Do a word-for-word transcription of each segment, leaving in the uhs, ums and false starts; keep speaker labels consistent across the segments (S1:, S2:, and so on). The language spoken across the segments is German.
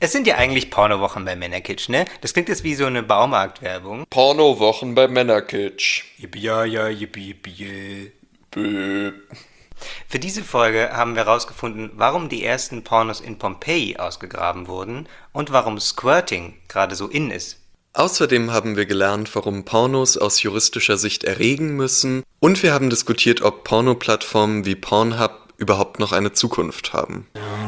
S1: Es sind ja eigentlich Pornowochen bei Männerkitsch, ne? Das klingt jetzt wie so eine Baumarktwerbung.
S2: Pornowochen bei Männerkitsch.
S1: Yippie, ja, ja, yippie, yippie.
S2: Bö.
S1: Für diese Folge haben wir herausgefunden, warum die ersten Pornos in Pompeji ausgegraben wurden und warum Squirting gerade so in ist.
S2: Außerdem haben wir gelernt, warum Pornos aus juristischer Sicht erregen müssen, und wir haben diskutiert, ob Pornoplattformen wie Pornhub überhaupt noch eine Zukunft haben.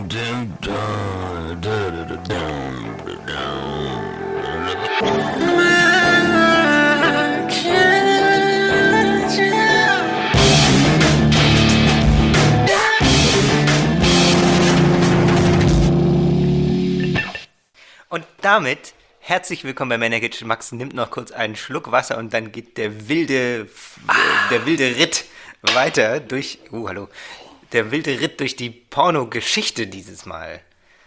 S1: Und damit herzlich willkommen bei Männerkitsch. Max nimmt noch kurz einen Schluck Wasser und dann geht der wilde, der wilde Ritt weiter durch, uh, hallo, der wilde Ritt durch die Pornogeschichte dieses Mal.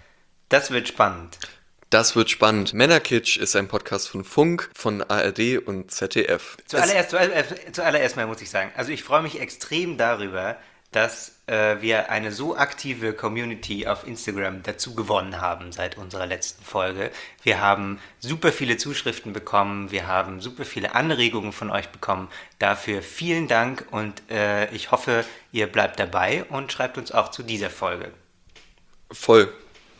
S1: Das wird spannend.
S2: Das wird spannend. Männerkitsch ist ein Podcast von Funk, von A R D und Z D F.
S1: Zuallererst, zuallererst, zuallererst mal muss ich sagen, also ich freue mich extrem darüber, dass äh, wir eine so aktive Community auf Instagram dazu gewonnen haben seit unserer letzten Folge. Wir haben super viele Zuschriften bekommen, wir haben super viele Anregungen von euch bekommen. Dafür vielen Dank und äh, ich hoffe, ihr bleibt dabei und schreibt uns auch zu dieser Folge.
S2: Voll.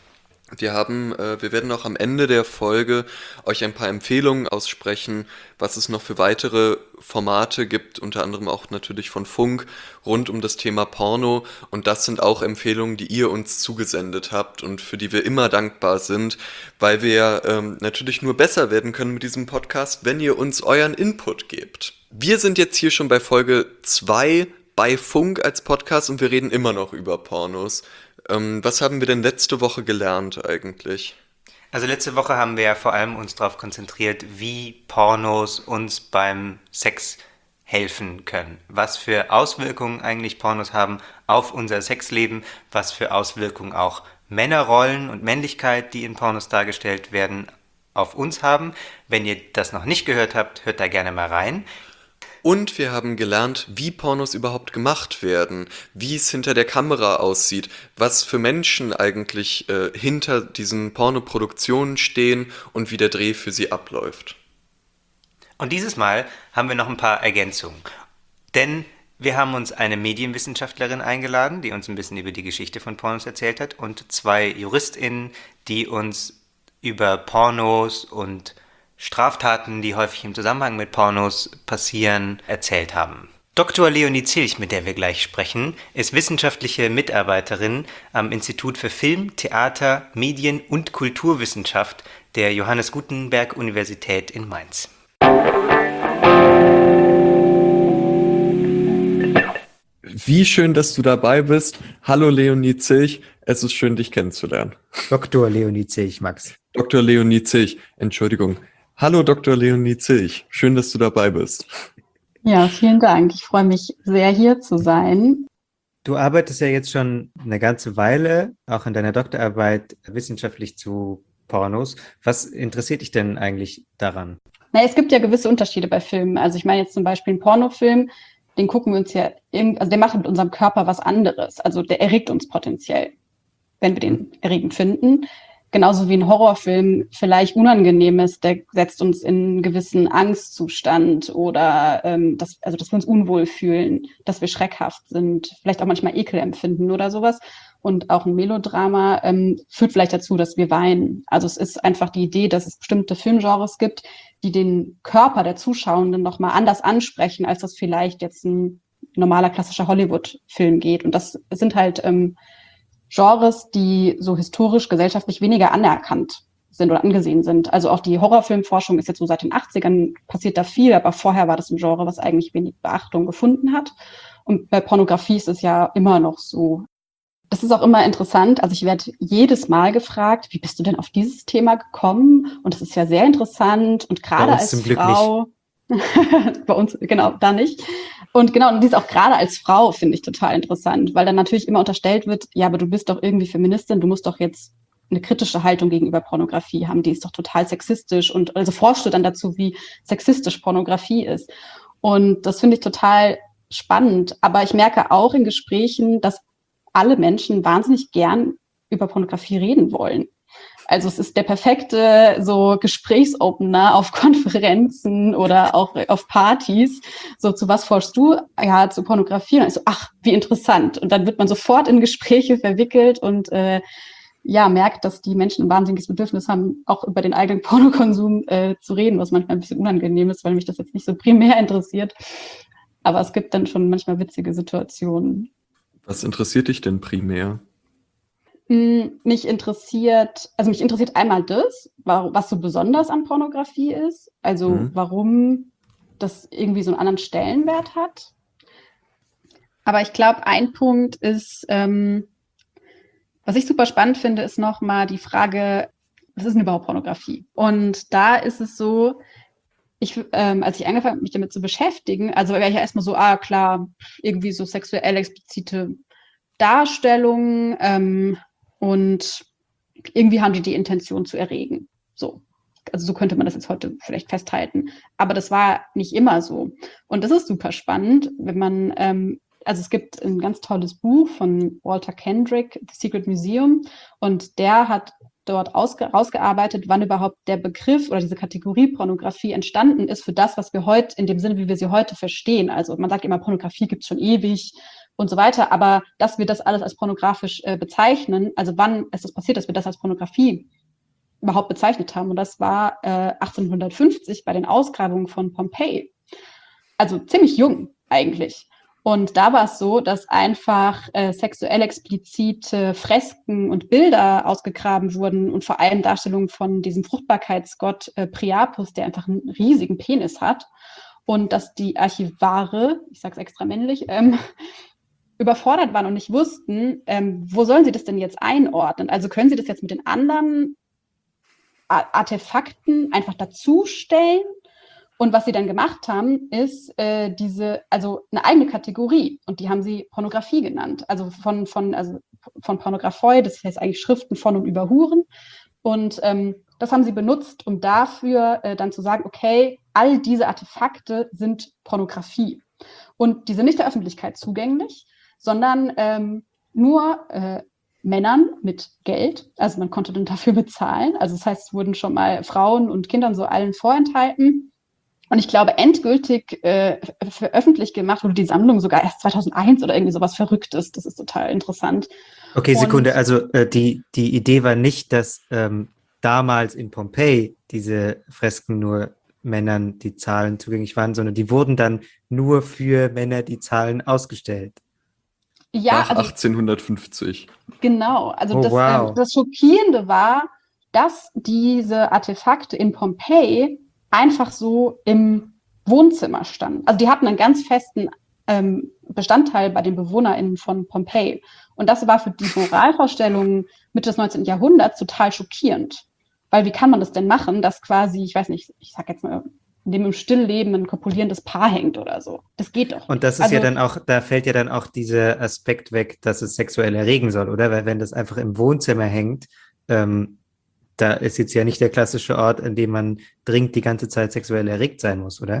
S2: Wir haben, äh, wir werden auch am Ende der Folge euch ein paar Empfehlungen aussprechen, was es noch für weitere Formate gibt, unter anderem auch natürlich von Funk, rund um das Thema Porno. Und das sind auch Empfehlungen, die ihr uns zugesendet habt und für die wir immer dankbar sind, weil wir ähm, natürlich nur besser werden können mit diesem Podcast, wenn ihr uns euren Input gebt. Wir sind jetzt hier schon bei Folge zwei bei Funk als Podcast und wir reden immer noch über Pornos. Ähm, was haben wir denn letzte Woche gelernt eigentlich?
S1: Also letzte Woche haben wir ja vor allem uns darauf konzentriert, wie Pornos uns beim Sex helfen können. Was für Auswirkungen eigentlich Pornos haben auf unser Sexleben, was für Auswirkungen auch Männerrollen und Männlichkeit, die in Pornos dargestellt werden, auf uns haben. Wenn ihr das noch nicht gehört habt, hört da gerne mal rein.
S2: Und wir haben gelernt, wie Pornos überhaupt gemacht werden, wie es hinter der Kamera aussieht, was für Menschen eigentlich äh, hinter diesen Pornoproduktionen stehen und wie der Dreh für sie abläuft.
S1: Und dieses Mal haben wir noch ein paar Ergänzungen. Denn wir haben uns eine Medienwissenschaftlerin eingeladen, die uns ein bisschen über die Geschichte von Pornos erzählt hat, und zwei JuristInnen, die uns über Pornos und Straftaten, die häufig im Zusammenhang mit Pornos passieren, erzählt haben. Doktor Leonie Zilch, mit der wir gleich sprechen, ist wissenschaftliche Mitarbeiterin am Institut für Film, Theater, Medien und Kulturwissenschaft der Johannes Gutenberg Universität in Mainz.
S2: Wie schön, dass du dabei bist. Hallo Leonie Zilch, es ist schön, dich kennenzulernen.
S1: Doktor Leonie Zilch, Max.
S2: Doktor Leonie Zilch, Entschuldigung. Hallo Doktor Leonie Zilch, schön, dass du dabei bist.
S3: Ja, vielen Dank. Ich freue mich sehr, hier zu sein.
S1: Du arbeitest ja jetzt schon eine ganze Weile, auch in deiner Doktorarbeit, wissenschaftlich zu Pornos. Was interessiert dich denn eigentlich daran?
S3: Na, es gibt ja gewisse Unterschiede bei Filmen. Also ich meine jetzt zum Beispiel einen Pornofilm, den gucken wir uns ja, irgend, also der macht mit unserem Körper was anderes. Also der erregt uns potenziell, wenn wir den erregend finden. Genauso wie ein Horrorfilm vielleicht unangenehm ist, der setzt uns in einen gewissen Angstzustand oder ähm, dass, also dass wir uns unwohl fühlen, dass wir schreckhaft sind, vielleicht auch manchmal Ekel empfinden oder sowas. Und auch ein Melodrama ähm, führt vielleicht dazu, dass wir weinen. Also es ist einfach die Idee, dass es bestimmte Filmgenres gibt, die den Körper der Zuschauenden nochmal anders ansprechen, als das vielleicht jetzt ein normaler klassischer Hollywood-Film geht. Und das sind halt ähm, Genres, die so historisch, gesellschaftlich weniger anerkannt sind oder angesehen sind. Also auch die Horrorfilmforschung ist jetzt so seit den achtzigern passiert da viel, aber vorher war das ein Genre, was eigentlich wenig Beachtung gefunden hat. Und bei Pornografie ist es ja immer noch so. Das ist auch immer interessant. Also ich werde jedes Mal gefragt, wie bist du denn auf dieses Thema gekommen? Und das ist ja sehr interessant und gerade als
S1: zum Glück
S3: Frau, bei uns, genau, da nicht. Und genau, und dies auch gerade als Frau finde ich total interessant, weil dann natürlich immer unterstellt wird, ja, aber du bist doch irgendwie Feministin, du musst doch jetzt eine kritische Haltung gegenüber Pornografie haben, die ist doch total sexistisch und also forschst du dann dazu, wie sexistisch Pornografie ist. Und das finde ich total spannend. Aber ich merke auch in Gesprächen, dass alle Menschen wahnsinnig gern über Pornografie reden wollen. Also es ist der perfekte so Gesprächsopener auf Konferenzen oder auch auf Partys. So, zu was forschst du? Ja, zu Pornografie. Und dann ist so, ach, wie interessant. Und dann wird man sofort in Gespräche verwickelt und äh, ja, merkt, dass die Menschen ein wahnsinniges Bedürfnis haben, auch über den eigenen Pornokonsum äh, zu reden, was manchmal ein bisschen unangenehm ist, weil mich das jetzt nicht so primär interessiert. Aber es gibt dann schon manchmal witzige Situationen.
S2: Was interessiert dich denn primär?
S3: Mich interessiert, also mich interessiert einmal das, was so besonders an Pornografie ist, also
S2: Mhm.
S3: warum das irgendwie so einen anderen Stellenwert hat. Aber ich glaube, ein Punkt ist, ähm, was ich super spannend finde, ist nochmal die Frage, was ist denn überhaupt Pornografie? Und da ist es so, ich, ähm, als ich angefangen habe, mich damit zu beschäftigen, also wäre ich ja erstmal so, ah klar, irgendwie so sexuell explizite Darstellungen, ähm, und irgendwie haben die die Intention zu erregen. So. Also so könnte man das jetzt heute vielleicht festhalten. Aber das war nicht immer so. Und das ist super spannend, wenn man, ähm, also es gibt ein ganz tolles Buch von Walter Kendrick, The Secret Museum, und der hat dort ausge- rausgearbeitet, wann überhaupt der Begriff oder diese Kategorie Pornografie entstanden ist für das, was wir heute, in dem Sinne, wie wir sie heute verstehen. Also man sagt immer, Pornografie gibt es schon ewig und so weiter, aber dass wir das alles als pornografisch äh, bezeichnen, also wann ist das passiert, dass wir das als Pornografie überhaupt bezeichnet haben, und das war äh, achtzehnhundertfünfzig bei den Ausgrabungen von Pompeji. Also ziemlich jung eigentlich. Und da war es so, dass einfach äh, sexuell explizite Fresken und Bilder ausgegraben wurden und vor allem Darstellungen von diesem Fruchtbarkeitsgott äh, Priapus, der einfach einen riesigen Penis hat, und dass die Archivare, ich sage es extra männlich, ähm, überfordert waren und nicht wussten, ähm, wo sollen sie das denn jetzt einordnen? Also können sie das jetzt mit den anderen Artefakten einfach dazustellen? Und was sie dann gemacht haben, ist äh, diese, also eine eigene Kategorie, und die haben sie Pornografie genannt. Also von, von, also von Pornographoi, das heißt eigentlich Schriften von und über Huren. Und ähm, das haben sie benutzt, um dafür äh, dann zu sagen, okay, all diese Artefakte sind Pornografie. Und die sind nicht der Öffentlichkeit zugänglich, sondern ähm, nur äh, Männern mit Geld. Also man konnte dann dafür bezahlen. Also das heißt, es wurden schon mal Frauen und Kindern so allen vorenthalten. Und ich glaube, endgültig äh, veröffentlicht gemacht wurde die Sammlung sogar erst zweitausendeins oder irgendwie sowas Verrücktes. Das ist total interessant.
S1: Okay,
S3: Und
S1: Sekunde. Also äh, die, die Idee war nicht, dass ähm, damals in Pompeji diese Fresken nur Männern die Zahlen zugänglich waren, sondern die wurden dann nur für Männer die Zahlen ausgestellt.
S3: ja,
S2: Nach
S3: also
S2: achtzehnhundertfünfzig.
S3: genau. Also
S1: Oh,
S3: das,
S1: wow.
S3: ähm, das Schockierende war, dass diese Artefakte in Pompeji einfach so im Wohnzimmer standen. Also die hatten einen ganz festen ähm, Bestandteil bei den BewohnerInnen von Pompeji. Und das war für die Moralvorstellungen Mitte des neunzehnten. Jahrhunderts total schockierend. Weil wie kann man das denn machen, dass quasi, ich weiß nicht, ich sag jetzt mal, neben dem Stillleben ein kopulierendes Paar hängt oder so. Das geht doch
S1: Und
S3: nicht.
S1: das ist
S3: Also
S1: ja dann auch, da fällt ja dann auch dieser Aspekt weg, dass es sexuell erregen soll, oder? Weil wenn das einfach im Wohnzimmer hängt, ähm, da ist jetzt ja nicht der klassische Ort, an dem man dringend die ganze Zeit sexuell erregt sein muss, oder?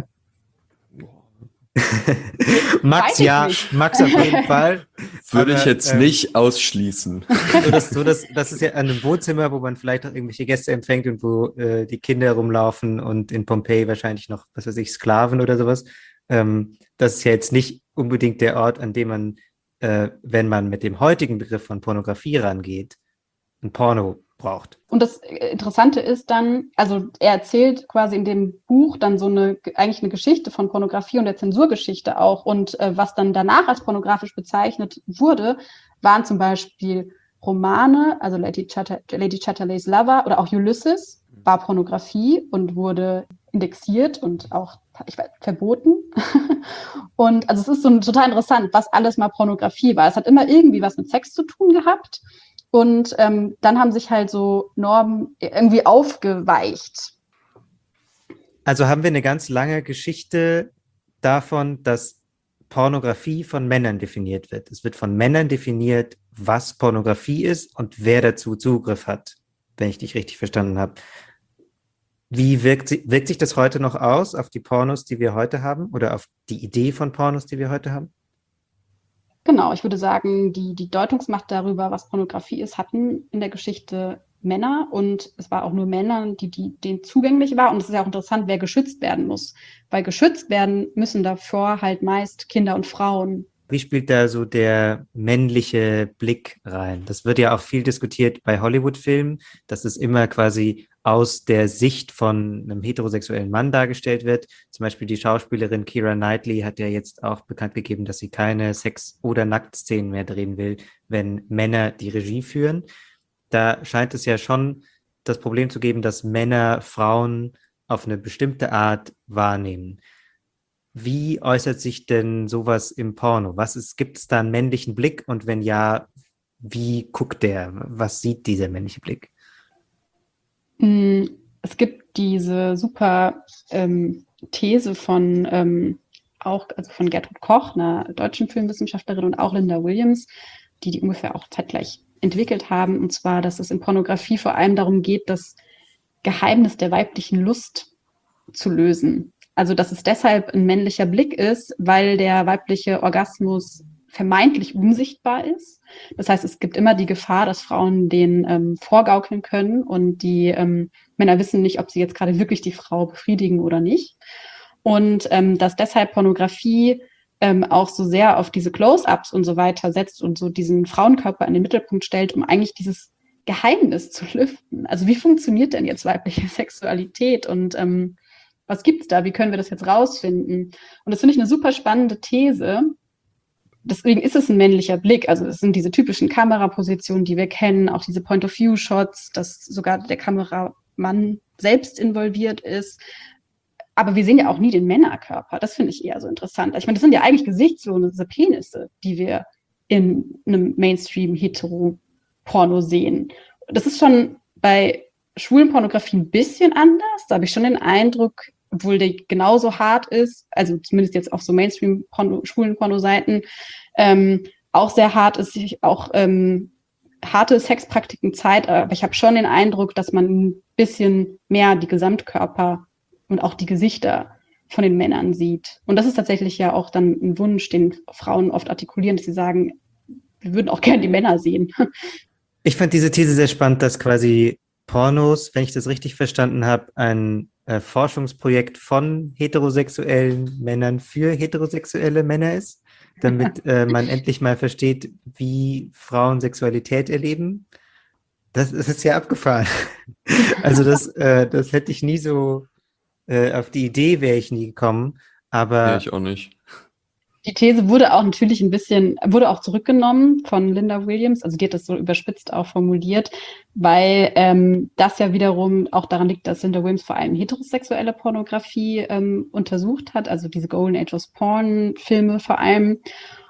S1: Max,
S3: weiß ich
S1: ja,
S3: nicht.
S1: Max auf jeden Fall.
S2: Würde ich
S1: Aber,
S2: jetzt
S1: ähm,
S2: nicht ausschließen.
S1: So, das, so das, das ist ja an einem Wohnzimmer, wo man vielleicht auch irgendwelche Gäste empfängt und wo äh, die Kinder rumlaufen und in Pompeji wahrscheinlich noch, was weiß ich, Sklaven oder sowas. Ähm, das ist ja jetzt nicht unbedingt der Ort, an dem man, äh, wenn man mit dem heutigen Begriff von Pornografie rangeht, ein Porno braucht.
S3: Und das Interessante ist dann, also er erzählt quasi in dem Buch dann so eine, eigentlich eine Geschichte von Pornografie und der Zensurgeschichte auch. Und äh, was dann danach als pornografisch bezeichnet wurde, waren zum Beispiel Romane, also Lady, Chatter, Lady Chatterley's Lover oder auch Ulysses, war Pornografie und wurde indexiert und auch ich weiß, verboten. Und also es ist so total interessant, was alles mal Pornografie war. Es hat immer irgendwie was mit Sex zu tun gehabt. Und ähm, dann haben sich halt so Normen irgendwie aufgeweicht.
S1: Also haben wir eine ganz lange Geschichte davon, dass Pornografie von Männern definiert wird. Es wird von Männern definiert, was Pornografie ist und wer dazu Zugriff hat, wenn ich dich richtig verstanden habe. Wie wirkt, wirkt sich das heute noch aus auf die Pornos, die wir heute haben, oder auf die Idee von Pornos, die wir heute haben?
S3: Genau, ich würde sagen, die, die Deutungsmacht darüber, was Pornografie ist, hatten in der Geschichte Männer und es war auch nur Männern, die, die denen zugänglich war. Und es ist ja auch interessant, wer geschützt werden muss. Weil geschützt werden müssen davor halt meist Kinder und Frauen.
S1: Wie spielt da so der männliche Blick rein? Das wird ja auch viel diskutiert bei Hollywood-Filmen, dass es immer quasi aus der Sicht von einem heterosexuellen Mann dargestellt wird. Zum Beispiel die Schauspielerin Keira Knightley hat ja jetzt auch bekannt gegeben, dass sie keine Sex- oder Nacktszenen mehr drehen will, wenn Männer die Regie führen. Da scheint es ja schon das Problem zu geben, dass Männer Frauen auf eine bestimmte Art wahrnehmen. Wie äußert sich denn sowas im Porno? Was ist, gibt es da einen männlichen Blick? Und wenn ja, wie guckt der? Was sieht dieser männliche Blick?
S3: Mm, Es gibt diese super ähm, These von ähm, auch, also von Gertrud Koch, einer deutschen Filmwissenschaftlerin, und auch Linda Williams, die die ungefähr auch zeitgleich entwickelt haben. Und zwar, dass es in Pornografie vor allem darum geht, das Geheimnis der weiblichen Lust zu lösen. Also, dass es deshalb ein männlicher Blick ist, weil der weibliche Orgasmus vermeintlich unsichtbar ist. Das heißt, es gibt immer die Gefahr, dass Frauen den ähm, vorgaukeln können und die ähm, Männer wissen nicht, ob sie jetzt gerade wirklich die Frau befriedigen oder nicht. Und ähm, dass deshalb Pornografie ähm, auch so sehr auf diese Close-ups und so weiter setzt und so diesen Frauenkörper in den Mittelpunkt stellt, um eigentlich dieses Geheimnis zu lüften. Also wie funktioniert denn jetzt weibliche Sexualität und ähm, was gibt's da? Wie können wir das jetzt rausfinden? Und das finde ich eine super spannende These. Deswegen ist es ein männlicher Blick. Also es sind diese typischen Kamerapositionen, die wir kennen, auch diese Point-of-View-Shots, dass sogar der Kameramann selbst involviert ist. Aber wir sehen ja auch nie den Männerkörper. Das finde ich eher so interessant. Ich meine, das sind ja eigentlich gesichtslose Penisse, die wir in einem Mainstream-Hetero-Porno sehen. Das ist schon bei schwulen Pornografie ein bisschen anders. Da habe ich schon den Eindruck, obwohl der genauso hart ist, also zumindest jetzt auf so Mainstream-schwulen Porno-Seiten, ähm, auch sehr hart ist, sich auch ähm, harte Sexpraktiken zeigt, aber ich habe schon den Eindruck, dass man ein bisschen mehr die Gesamtkörper und auch die Gesichter von den Männern sieht. Und das ist tatsächlich ja auch dann ein Wunsch, den Frauen oft artikulieren, dass sie sagen, wir würden auch gerne die Männer sehen.
S1: Ich fand diese These sehr spannend, dass quasi Pornos, wenn ich das richtig verstanden habe, ein äh, Forschungsprojekt von heterosexuellen Männern für heterosexuelle Männer ist, damit äh, man endlich mal versteht, wie Frauen Sexualität erleben. Das, das ist ja abgefahren. Also das, äh, das hätte ich nie so, äh, auf die Idee wäre ich nie gekommen, aber
S2: Nee, ich auch nicht.
S3: Die These wurde auch natürlich ein bisschen, wurde auch zurückgenommen von Linda Williams, also die hat das so überspitzt auch formuliert, weil ähm, das ja wiederum auch daran liegt, dass Linda Williams vor allem heterosexuelle Pornografie ähm, untersucht hat, also diese Golden Age of Porn-Filme vor allem.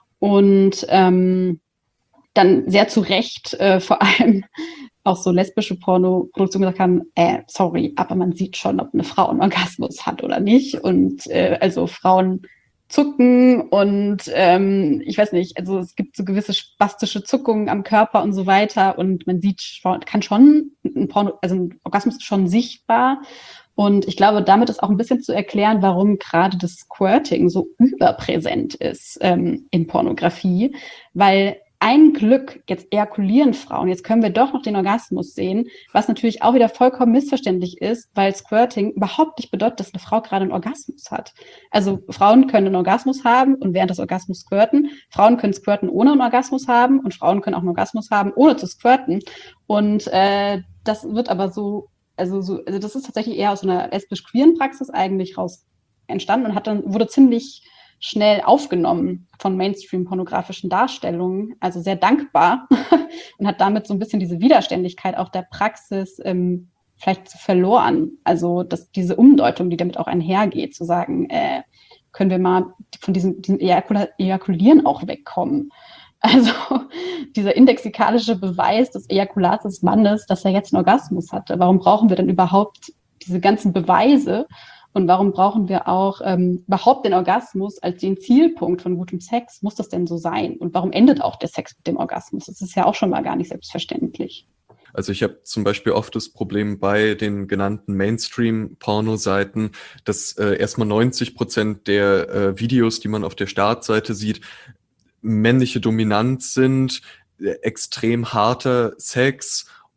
S3: Und ähm, dann sehr zu Recht äh, vor allem auch so lesbische Pornoproduktionen gesagt haben, äh, sorry, aber man sieht schon, ob eine Frau einen Orgasmus hat oder nicht. Und äh, also Frauen zucken und ähm, ich weiß nicht, also es gibt so gewisse spastische Zuckungen am Körper und so weiter und man sieht schon, kann schon ein Porno, also ein Orgasmus ist schon sichtbar. Und ich glaube, damit ist auch ein bisschen zu erklären, warum gerade das Squirting so überpräsent ist ähm, in Pornografie, weil ein Glück, jetzt ejakulieren Frauen, jetzt können wir doch noch den Orgasmus sehen, was natürlich auch wieder vollkommen missverständlich ist, weil Squirting überhaupt nicht bedeutet, dass eine Frau gerade einen Orgasmus hat. Also Frauen können einen Orgasmus haben und während des Orgasmus squirten. Frauen können squirten ohne einen Orgasmus haben und Frauen können auch einen Orgasmus haben, ohne zu squirten. Und äh, das wird aber so, also so, also das ist tatsächlich eher aus einer lesbisch-queeren Praxis eigentlich raus entstanden und hat dann, wurde ziemlich schnell aufgenommen von Mainstream-pornografischen Darstellungen, also sehr dankbar und hat damit so ein bisschen diese Widerständigkeit auch der Praxis ähm, vielleicht verloren. Also dass diese Umdeutung, die damit auch einhergeht, zu sagen, äh, können wir mal von diesem, diesem Ejakula- Ejakulieren auch wegkommen. Also dieser indexikalische Beweis des Ejakulats des Mannes, dass er jetzt einen Orgasmus hatte. Warum brauchen wir denn überhaupt diese ganzen Beweise? Und warum brauchen wir auch ähm, überhaupt den Orgasmus als den Zielpunkt von gutem Sex? Muss das denn so sein? Und warum endet auch der Sex mit dem Orgasmus? Das ist ja auch schon mal gar nicht selbstverständlich.
S2: Also ich habe zum Beispiel oft das Problem bei den genannten Mainstream-Porno-Seiten, dass äh, erstmal neunzig Prozent der äh, Videos, die man auf der Startseite sieht, männliche Dominanz sind, äh, extrem harter Sex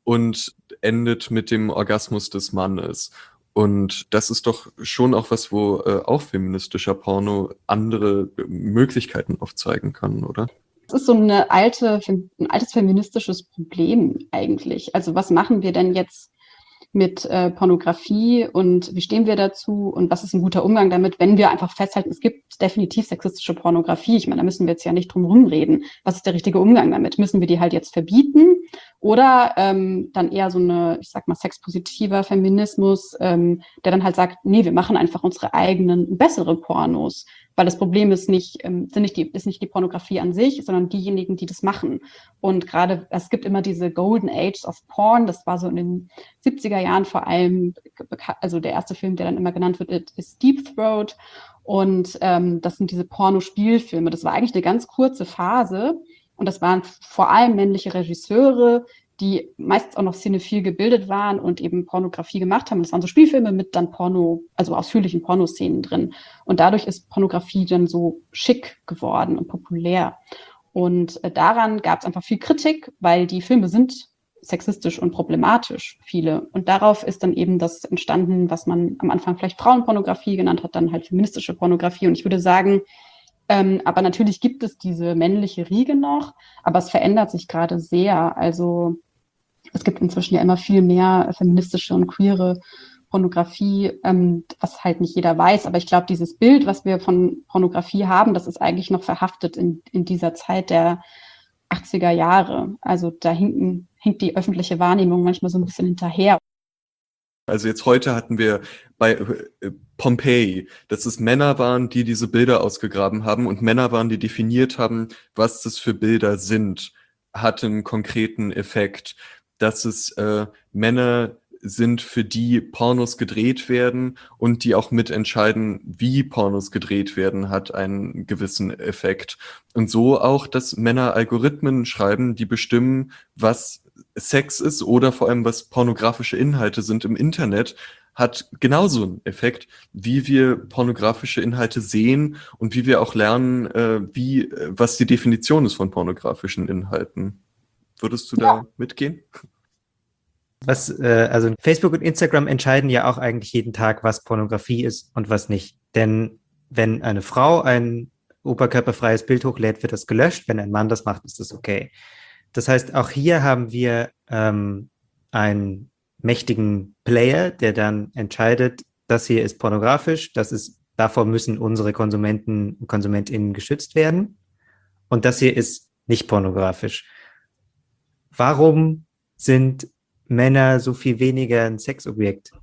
S2: und endet mit dem Orgasmus des Mannes. Und das ist doch schon auch was, wo äh, auch feministischer Porno andere äh, Möglichkeiten aufzeigen kann, oder?
S3: Das ist so eine alte, ein altes feministisches Problem eigentlich. Also was machen wir denn jetzt mit äh, Pornografie und wie stehen wir dazu und was ist ein guter Umgang damit, wenn wir einfach festhalten, es gibt definitiv sexistische Pornografie. Ich meine, da müssen wir jetzt ja nicht drum rumreden. Was ist der richtige Umgang damit? Müssen wir die halt jetzt verbieten oder ähm, dann eher so eine, ich sag mal, sexpositiver Feminismus, ähm, der dann halt sagt, nee, wir machen einfach unsere eigenen, bessere Pornos. Weil das Problem ist nicht, ähm, sind nicht die, ist nicht die Pornografie an sich, sondern diejenigen, die das machen. Und gerade, es gibt immer diese Golden Age of Porn, das war so in den siebziger Jahren vor allem, also der erste Film, der dann immer genannt wird, ist Deep Throat. Und ähm, das sind diese Pornospielfilme. Das war eigentlich eine ganz kurze Phase. Und das waren vor allem männliche Regisseure, die meistens auch noch cinephil gebildet waren und eben Pornografie gemacht haben. Das waren so Spielfilme mit dann Porno, also ausführlichen Pornoszenen drin. Und dadurch ist Pornografie dann so schick geworden und populär. Und äh, daran gab es einfach viel Kritik, weil die Filme sind sexistisch und problematisch, viele. Und darauf ist dann eben das entstanden, was man am Anfang vielleicht Frauenpornografie genannt hat, dann halt feministische Pornografie. Und ich würde sagen, ähm, aber natürlich gibt es diese männliche Riege noch, aber es verändert sich gerade sehr. Also es gibt inzwischen ja immer viel mehr feministische und queere Pornografie, ähm, was halt nicht jeder weiß. Aber ich glaube, dieses Bild, was wir von Pornografie haben, das ist eigentlich noch verhaftet in, in dieser Zeit der achtziger Jahre. Also da hinken, hinkt die öffentliche Wahrnehmung manchmal so ein bisschen hinterher.
S2: Also jetzt heute hatten wir bei äh, Pompeii, dass es Männer waren, die diese Bilder ausgegraben haben und Männer waren, die definiert haben, was das für Bilder sind, hat einen konkreten Effekt. Dass es äh, Männer sind, für die Pornos gedreht werden und die auch mitentscheiden, wie Pornos gedreht werden, hat einen gewissen Effekt. Und so auch, dass Männer Algorithmen schreiben, die bestimmen, was Sex ist oder vor allem, was pornografische Inhalte sind im Internet, hat genauso einen Effekt, wie wir pornografische Inhalte sehen und wie wir auch lernen, äh, wie, äh, was die Definition ist von pornografischen Inhalten. Würdest du
S3: Ja.
S2: da mitgehen?
S1: Was, äh, also Facebook und Instagram entscheiden ja auch eigentlich jeden Tag, was Pornografie ist und was nicht. Denn wenn eine Frau ein oberkörperfreies Bild hochlädt, wird das gelöscht. Wenn ein Mann das macht, ist das okay. Das heißt, auch hier haben wir ähm, einen mächtigen Player, der dann entscheidet, das hier ist pornografisch, das ist, davor müssen unsere Konsumenten und KonsumentInnen geschützt werden. Und das hier ist nicht pornografisch. Warum sind Männer so viel weniger ein Sexobjekt?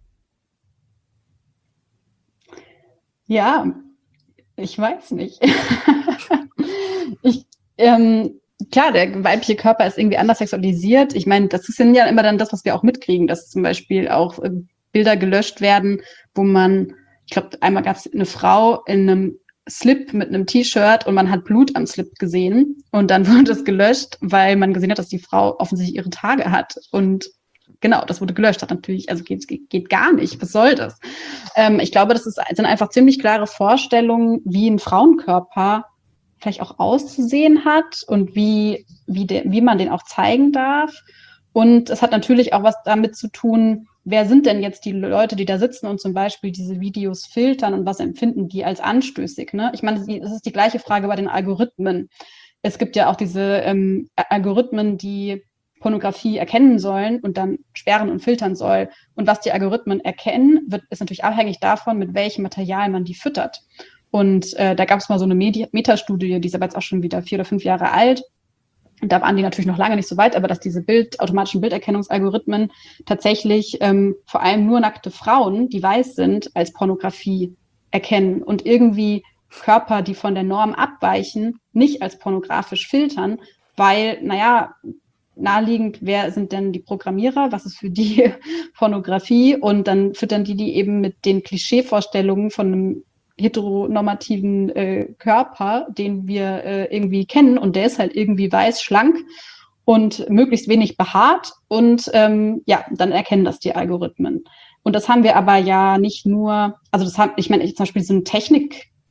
S3: Ja, ich weiß nicht. ich, ähm, klar, der weibliche Körper ist irgendwie anders sexualisiert. Ich meine, das ist ja immer dann das, was wir auch mitkriegen, dass zum Beispiel auch äh, Bilder gelöscht werden, wo man, ich glaube, einmal gab es eine Frau in einem Slip mit einem T-Shirt und man hat Blut am Slip gesehen und dann wurde es gelöscht, weil man gesehen hat, dass die Frau offensichtlich ihre Tage hat und genau, das wurde gelöscht, hat natürlich, also geht, geht, geht gar nicht, was soll das? Ähm, ich glaube, das ist, sind einfach ziemlich klare Vorstellungen, wie ein Frauenkörper vielleicht auch auszusehen hat und wie, wie, de, wie man den auch zeigen darf. Und es hat natürlich auch was damit zu tun, wer sind denn jetzt die Leute, die da sitzen und zum Beispiel diese Videos filtern und was empfinden die als anstößig? Ne? Ich meine, das ist die gleiche Frage bei den Algorithmen. Es gibt ja auch diese ähm, Algorithmen, die Pornografie erkennen sollen und dann sperren und filtern soll. Und was die Algorithmen erkennen, wird, ist natürlich abhängig davon, mit welchem Material man die füttert. Und äh, da gab es mal so eine Medi- Metastudie, die ist aber jetzt auch schon wieder vier oder fünf Jahre alt. Und da waren die natürlich noch lange nicht so weit, aber dass diese Bild, automatischen Bilderkennungsalgorithmen tatsächlich ähm, vor allem nur nackte Frauen, die weiß sind, als Pornografie erkennen und irgendwie Körper, die von der Norm abweichen, nicht als pornografisch filtern, weil, naja, naheliegend, wer sind denn die Programmierer, was ist für die Pornografie und dann füttern die die eben mit den Klischeevorstellungen von einem heteronormativen äh, Körper, den wir äh, irgendwie kennen und der ist halt irgendwie weiß, schlank und möglichst wenig behaart und ähm, ja, dann erkennen das die Algorithmen. Und das haben wir aber ja nicht nur, also das haben, ich meine, zum Beispiel so eine Technik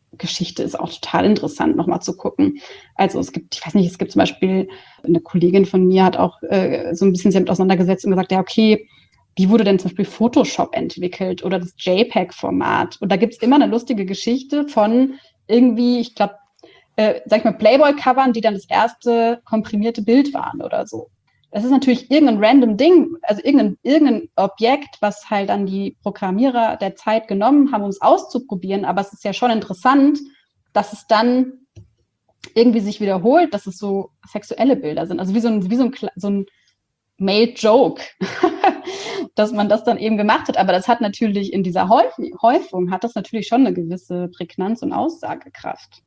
S3: Geschichte ist auch total interessant, nochmal zu gucken. Also es gibt, ich weiß nicht, es gibt zum Beispiel, eine Kollegin von mir hat auch äh, so ein bisschen sich damit auseinandergesetzt und gesagt, ja, okay, wie wurde denn zum Beispiel Photoshop entwickelt oder das JPEG-Format? Und da gibt es immer eine lustige Geschichte von irgendwie, ich glaube, äh, sag ich mal, Playboy-Covern, die dann das erste komprimierte Bild waren oder so. Das ist natürlich irgendein random Ding, also irgendein, irgendein Objekt, was halt dann die Programmierer der Zeit genommen haben, um es auszuprobieren. Aber es ist ja schon interessant, dass es dann irgendwie sich wiederholt, dass es so sexuelle Bilder sind. Also wie so ein, wie so ein, so ein Male-Joke, dass man das dann eben gemacht hat. Aber das hat natürlich in dieser Häufung, hat das natürlich schon eine gewisse Prägnanz und Aussagekraft.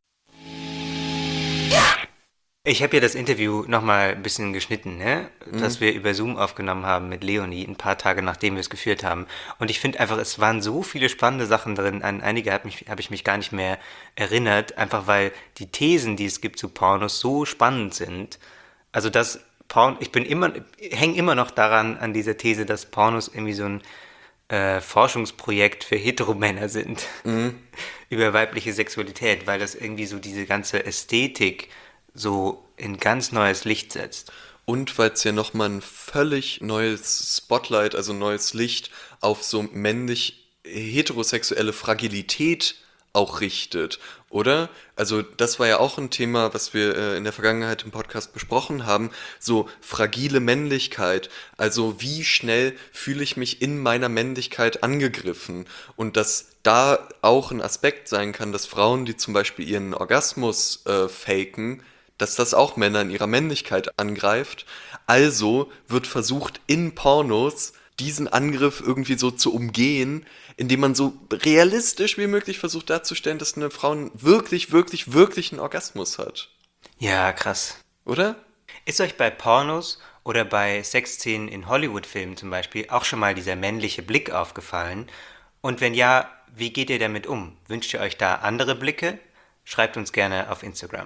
S1: Ich habe ja das Interview nochmal ein bisschen geschnitten, ne?
S2: Mhm.
S1: Das wir über Zoom aufgenommen haben mit Leonie, ein paar Tage nachdem wir es geführt haben. Und ich finde einfach, es waren so viele spannende Sachen drin. An einige habe hab ich mich gar nicht mehr erinnert, einfach weil die Thesen, die es gibt zu Pornos, so spannend sind. Also dass Porn, ich bin immer, hänge immer noch daran, an dieser These, dass Pornos irgendwie so ein äh, Forschungsprojekt für Heteromänner sind.
S2: Mhm.
S1: Über weibliche Sexualität, weil das irgendwie so diese ganze Ästhetik so in ganz neues Licht setzt.
S2: Und weil es ja nochmal ein völlig neues Spotlight, also neues Licht auf so männlich heterosexuelle Fragilität auch richtet, oder? Also das war ja auch ein Thema, was wir äh, in der Vergangenheit im Podcast besprochen haben, so fragile Männlichkeit, also wie schnell fühle ich mich in meiner Männlichkeit angegriffen und dass da auch ein Aspekt sein kann, dass Frauen, die zum Beispiel ihren Orgasmus äh, faken, dass das auch Männer in ihrer Männlichkeit angreift. Also wird versucht, in Pornos diesen Angriff irgendwie so zu umgehen, indem man so realistisch wie möglich versucht darzustellen, dass eine Frau wirklich, wirklich, wirklich einen Orgasmus hat.
S1: Ja, krass.
S2: Oder?
S1: Ist euch bei Pornos oder bei Sexszenen in Hollywood-Filmen zum Beispiel auch schon mal dieser männliche Blick aufgefallen? Und wenn ja, wie geht ihr damit um? Wünscht ihr euch da andere Blicke? Schreibt uns gerne auf Instagram.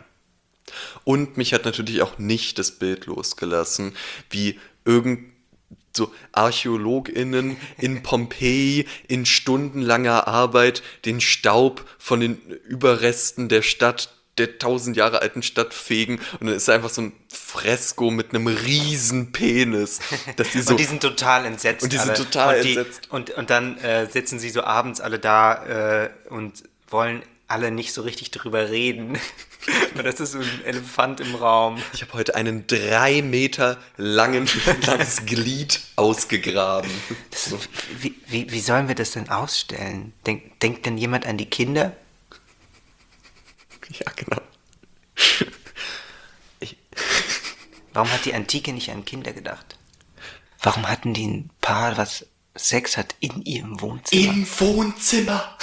S2: Und mich hat natürlich auch nicht das Bild losgelassen, wie irgend so ArchäologInnen in Pompeji in stundenlanger Arbeit den Staub von den Überresten der Stadt, der tausend Jahre alten Stadt fegen und dann ist da einfach so ein Fresko mit einem riesen Penis. Dass die so
S1: und die sind total entsetzt.
S2: Und die sind
S1: alle.
S2: total
S1: und die,
S2: entsetzt.
S1: Und, und dann äh, sitzen sie so abends alle da äh, und wollen alle nicht so richtig drüber reden. Und das ist so ein Elefant im Raum.
S2: Ich habe heute einen drei Meter langen langes Glied ausgegraben.
S1: Das, wie, wie, wie sollen wir das denn ausstellen? Denk, denkt denn jemand an die Kinder?
S2: Ja, genau.
S1: Ich, warum hat die Antike nicht an Kinder gedacht? Warum hatten die ein Paar, was Sex hat, in ihrem Wohnzimmer?
S2: Im Wohnzimmer!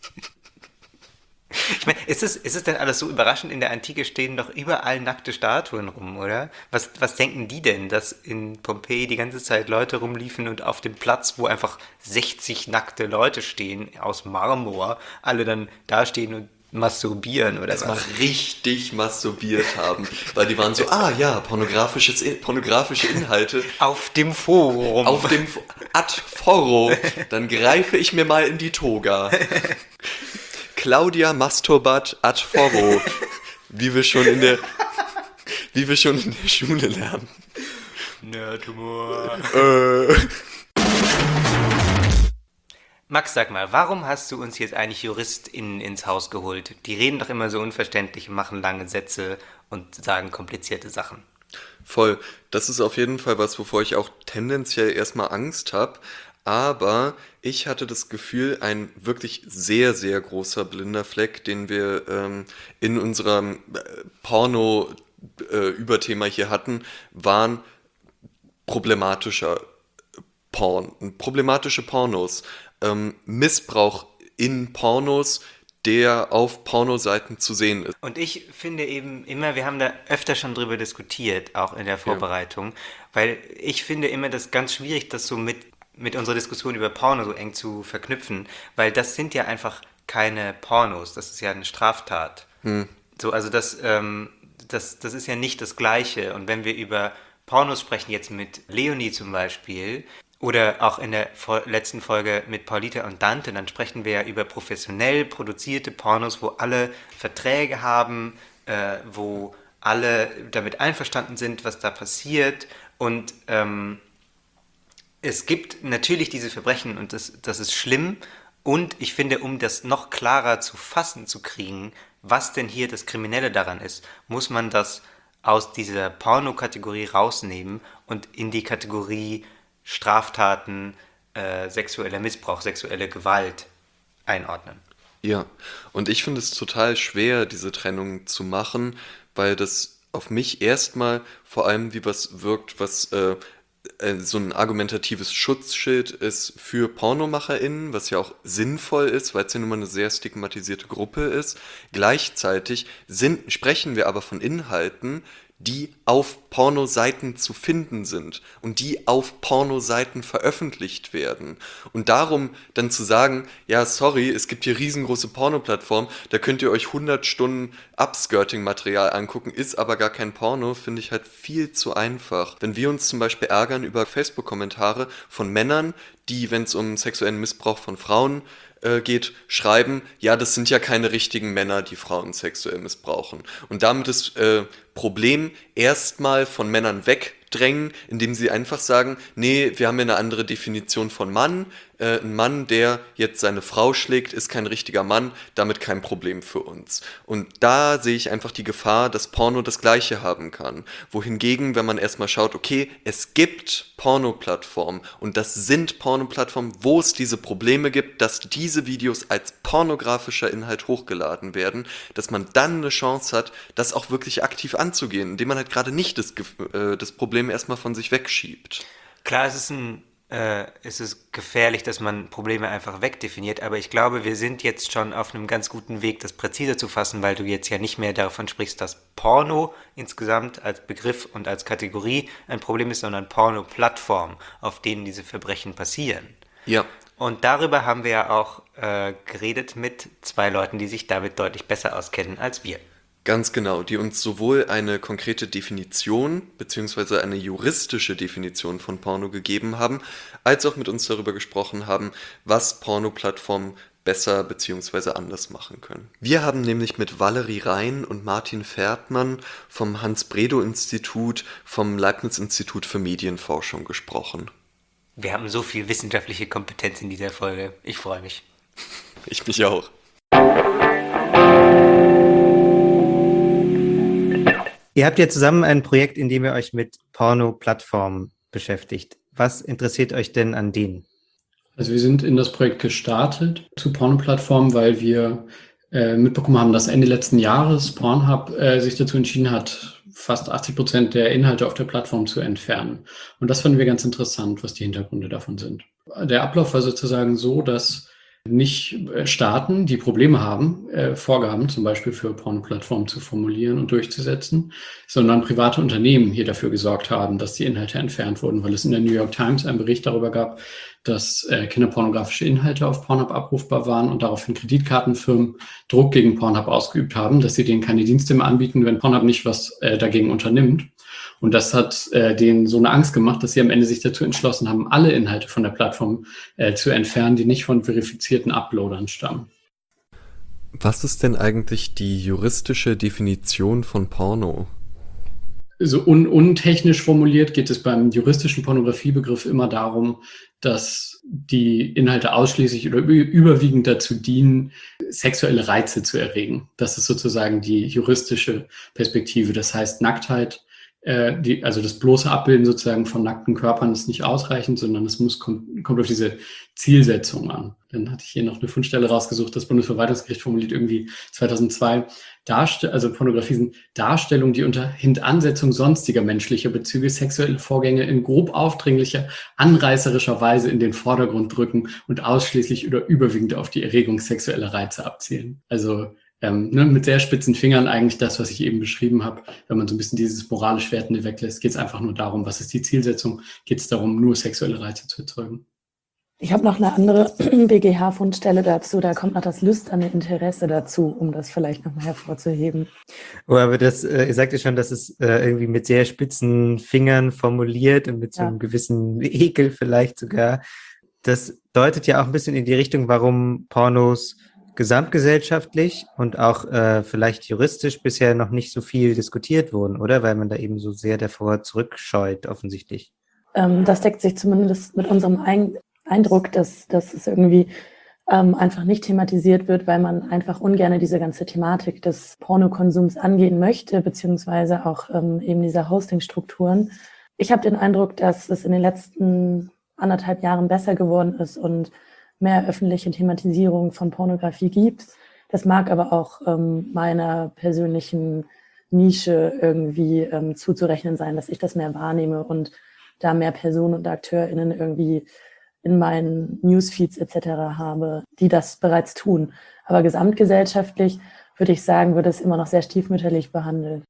S1: Ich meine, ist es, ist es denn alles so überraschend? In der Antike stehen doch überall nackte Statuen rum, oder? Was, was denken die denn, dass in Pompeji die ganze Zeit Leute rumliefen und auf dem Platz, wo einfach sechzig nackte Leute stehen, aus Marmor, alle dann da stehen und masturbieren, oder
S2: Erstmal
S1: was?
S2: richtig masturbiert haben, weil die waren so, ah ja, pornografisches, pornografische Inhalte
S1: Auf dem Forum.
S2: auf dem F- Ad Foro, dann greife ich mir mal in die Toga. Claudia masturbat ad foro, wie wir schon in der, wie wir schon in der Schule lernen.
S1: Nerdhumor.
S2: Äh.
S1: Max, sag mal, warum hast du uns jetzt eigentlich JuristInnen ins Haus geholt? Die reden doch immer so unverständlich, machen lange Sätze und sagen komplizierte Sachen.
S2: Voll. Das ist auf jeden Fall was, wovor ich auch tendenziell erstmal Angst habe. Aber ich hatte das Gefühl, ein wirklich sehr, sehr großer blinder Fleck, den wir ähm, in unserem äh, Porno-Überthema hier hatten, waren problematischer Porn, problematische Pornos. Ähm, Missbrauch in Pornos, der auf Pornoseiten zu sehen ist.
S1: Und ich finde eben immer, wir haben da öfter schon drüber diskutiert, auch in der Vorbereitung, weil ich finde immer das ganz schwierig, das so mit, mit unserer Diskussion über Porno so eng zu verknüpfen, weil das sind ja einfach keine Pornos, das ist ja eine Straftat.
S2: Hm.
S1: So, also das, ähm, das, das ist ja nicht das Gleiche. Und wenn wir über Pornos sprechen, jetzt mit Leonie zum Beispiel, oder auch in der vor- letzten Folge mit Paulita und Dante, dann sprechen wir ja über professionell produzierte Pornos, wo alle Verträge haben, äh, wo alle damit einverstanden sind, was da passiert. Und ähm, es gibt natürlich diese Verbrechen und das, das ist schlimm. Und ich finde, um das noch klarer zu fassen zu kriegen, was denn hier das Kriminelle daran ist, muss man das aus dieser Porno-Kategorie rausnehmen und in die Kategorie Straftaten, äh, sexueller Missbrauch, sexuelle Gewalt einordnen.
S2: Ja, und ich finde es total schwer, diese Trennung zu machen, weil das auf mich erstmal vor allem wie was wirkt, was äh, äh, so ein argumentatives Schutzschild ist für PornomacherInnen, was ja auch sinnvoll ist, weil es ja nun mal eine sehr stigmatisierte Gruppe ist. Gleichzeitig sind, sprechen wir aber von Inhalten, die auf Pornoseiten zu finden sind und die auf Pornoseiten veröffentlicht werden. Und darum dann zu sagen, ja, sorry, es gibt hier riesengroße Pornoplattformen, da könnt ihr euch hundert Stunden Upskirting-Material angucken, ist aber gar kein Porno, finde ich halt viel zu einfach. Wenn wir uns zum Beispiel ärgern über Facebook-Kommentare von Männern, die, wenn es um sexuellen Missbrauch von Frauen äh, geht, schreiben, ja, das sind ja keine richtigen Männer, die Frauen sexuell missbrauchen. Und damit das äh, Problem erstmal von Männern wegdrängen, indem sie einfach sagen, nee, wir haben ja eine andere Definition von Mann. Äh, ein Mann, der jetzt seine Frau schlägt, ist kein richtiger Mann, damit kein Problem für uns. Und da sehe ich einfach die Gefahr, dass Porno das Gleiche haben kann. Wohingegen, wenn man erstmal schaut, okay, es gibt Pornoplattformen und das sind Pornoplattformen, wo es diese Probleme gibt, dass diese Videos als pornografischer Inhalt hochgeladen werden, dass man dann eine Chance hat, das auch wirklich aktiv anzugehen, indem man halt gerade nicht das, äh, das Problem erstmal von sich wegschiebt.
S1: Klar, es ist ein äh, es ist gefährlich, dass man Probleme einfach wegdefiniert, aber ich glaube, wir sind jetzt schon auf einem ganz guten Weg, das präziser zu fassen, weil du jetzt ja nicht mehr davon sprichst, dass Porno insgesamt als Begriff und als Kategorie ein Problem ist, sondern Porno-Plattformen, auf denen diese Verbrechen passieren.
S2: Ja.
S1: Und darüber haben wir ja auch äh, geredet mit zwei Leuten, die sich damit deutlich besser auskennen als wir.
S2: Ganz genau, die uns sowohl eine konkrete Definition bzw. eine juristische Definition von Porno gegeben haben, als auch mit uns darüber gesprochen haben, was Pornoplattformen besser bzw. anders machen können. Wir haben nämlich mit Valerie Rhein und Martin Pferdmann vom Hans-Bredow-Institut, vom Leibniz-Institut für Medienforschung gesprochen.
S1: Wir haben so viel wissenschaftliche Kompetenz in dieser Folge. Ich freue mich.
S2: Ich mich auch.
S1: Ihr habt ja zusammen ein Projekt, in dem ihr euch mit Porno-Plattformen beschäftigt. Was interessiert euch denn an denen?
S4: Also wir sind in das Projekt gestartet zu Porno-Plattformen, weil wir äh, mitbekommen haben, dass Ende letzten Jahres Pornhub äh, sich dazu entschieden hat, fast achtzig Prozent der Inhalte auf der Plattform zu entfernen. Und das fanden wir ganz interessant, was die Hintergründe davon sind. Der Ablauf war sozusagen so, dass nicht Staaten, die Probleme haben, äh, Vorgaben zum Beispiel für Pornoplattformen zu formulieren und durchzusetzen, sondern private Unternehmen hier dafür gesorgt haben, dass die Inhalte entfernt wurden, weil es in der New York Times einen Bericht darüber gab, dass äh, kinderpornografische Inhalte auf Pornhub abrufbar waren und daraufhin Kreditkartenfirmen Druck gegen Pornhub ausgeübt haben, dass sie denen keine Dienste mehr anbieten, wenn Pornhub nicht was äh, dagegen unternimmt. Und das hat äh, denen so eine Angst gemacht, dass sie am Ende sich dazu entschlossen haben, alle Inhalte von der Plattform äh, zu entfernen, die nicht von verifizierten Uploadern stammen.
S2: Was ist denn eigentlich die juristische Definition von Porno?
S4: So un untechnisch formuliert geht es beim juristischen Pornografiebegriff immer darum, dass die Inhalte ausschließlich oder überwiegend dazu dienen, sexuelle Reize zu erregen. Das ist sozusagen die juristische Perspektive. Das heißt, Nacktheit, äh, die, also das bloße Abbilden sozusagen von nackten Körpern ist nicht ausreichend, sondern es muss kommt, kommt auf diese Zielsetzung an. Dann hatte ich hier noch eine Fundstelle rausgesucht, das Bundesverwaltungsgericht formuliert irgendwie zweitausendzwei, Darst also Pornografie sind Darstellungen, die unter Hintansetzung sonstiger menschlicher Bezüge sexuelle Vorgänge in grob aufdringlicher, anreißerischer Weise in den Vordergrund drücken und ausschließlich oder überwiegend auf die Erregung sexueller Reize abzielen. Also ähm, ne, mit sehr spitzen Fingern eigentlich das, was ich eben beschrieben habe. Wenn man so ein bisschen dieses moralisch Wertende weglässt, geht es einfach nur darum, was ist die Zielsetzung? Geht es darum, nur sexuelle Reize zu erzeugen?
S5: Ich habe noch eine andere B G H-Fundstelle dazu, da kommt noch das lüsterne Interesse dazu, um das vielleicht nochmal hervorzuheben.
S1: Oh, aber das, äh, ihr sagt ja schon, dass es äh, irgendwie mit sehr spitzen Fingern formuliert und mit so einem
S5: Ja.
S1: gewissen Ekel vielleicht sogar. Das deutet ja auch ein bisschen in die Richtung, warum Pornos gesamtgesellschaftlich und auch äh, vielleicht juristisch bisher noch nicht so viel diskutiert wurden, oder? Weil man da eben so sehr davor zurückscheut, offensichtlich.
S5: Ähm, das deckt sich zumindest mit unserem Ein- Eindruck, dass, dass es irgendwie ähm, einfach nicht thematisiert wird, weil man einfach ungern diese ganze Thematik des Pornokonsums angehen möchte, beziehungsweise auch ähm, eben dieser Hostingstrukturen. Ich habe den Eindruck, dass es in den letzten anderthalb Jahren besser geworden ist und mehr öffentliche Thematisierung von Pornografie gibt. Das mag aber auch ähm, meiner persönlichen Nische irgendwie ähm, zuzurechnen sein, dass ich das mehr wahrnehme und da mehr Personen und AkteurInnen irgendwie in meinen Newsfeeds et cetera habe, die das bereits tun. Aber gesamtgesellschaftlich würde ich sagen, wird es immer noch sehr stiefmütterlich behandelt.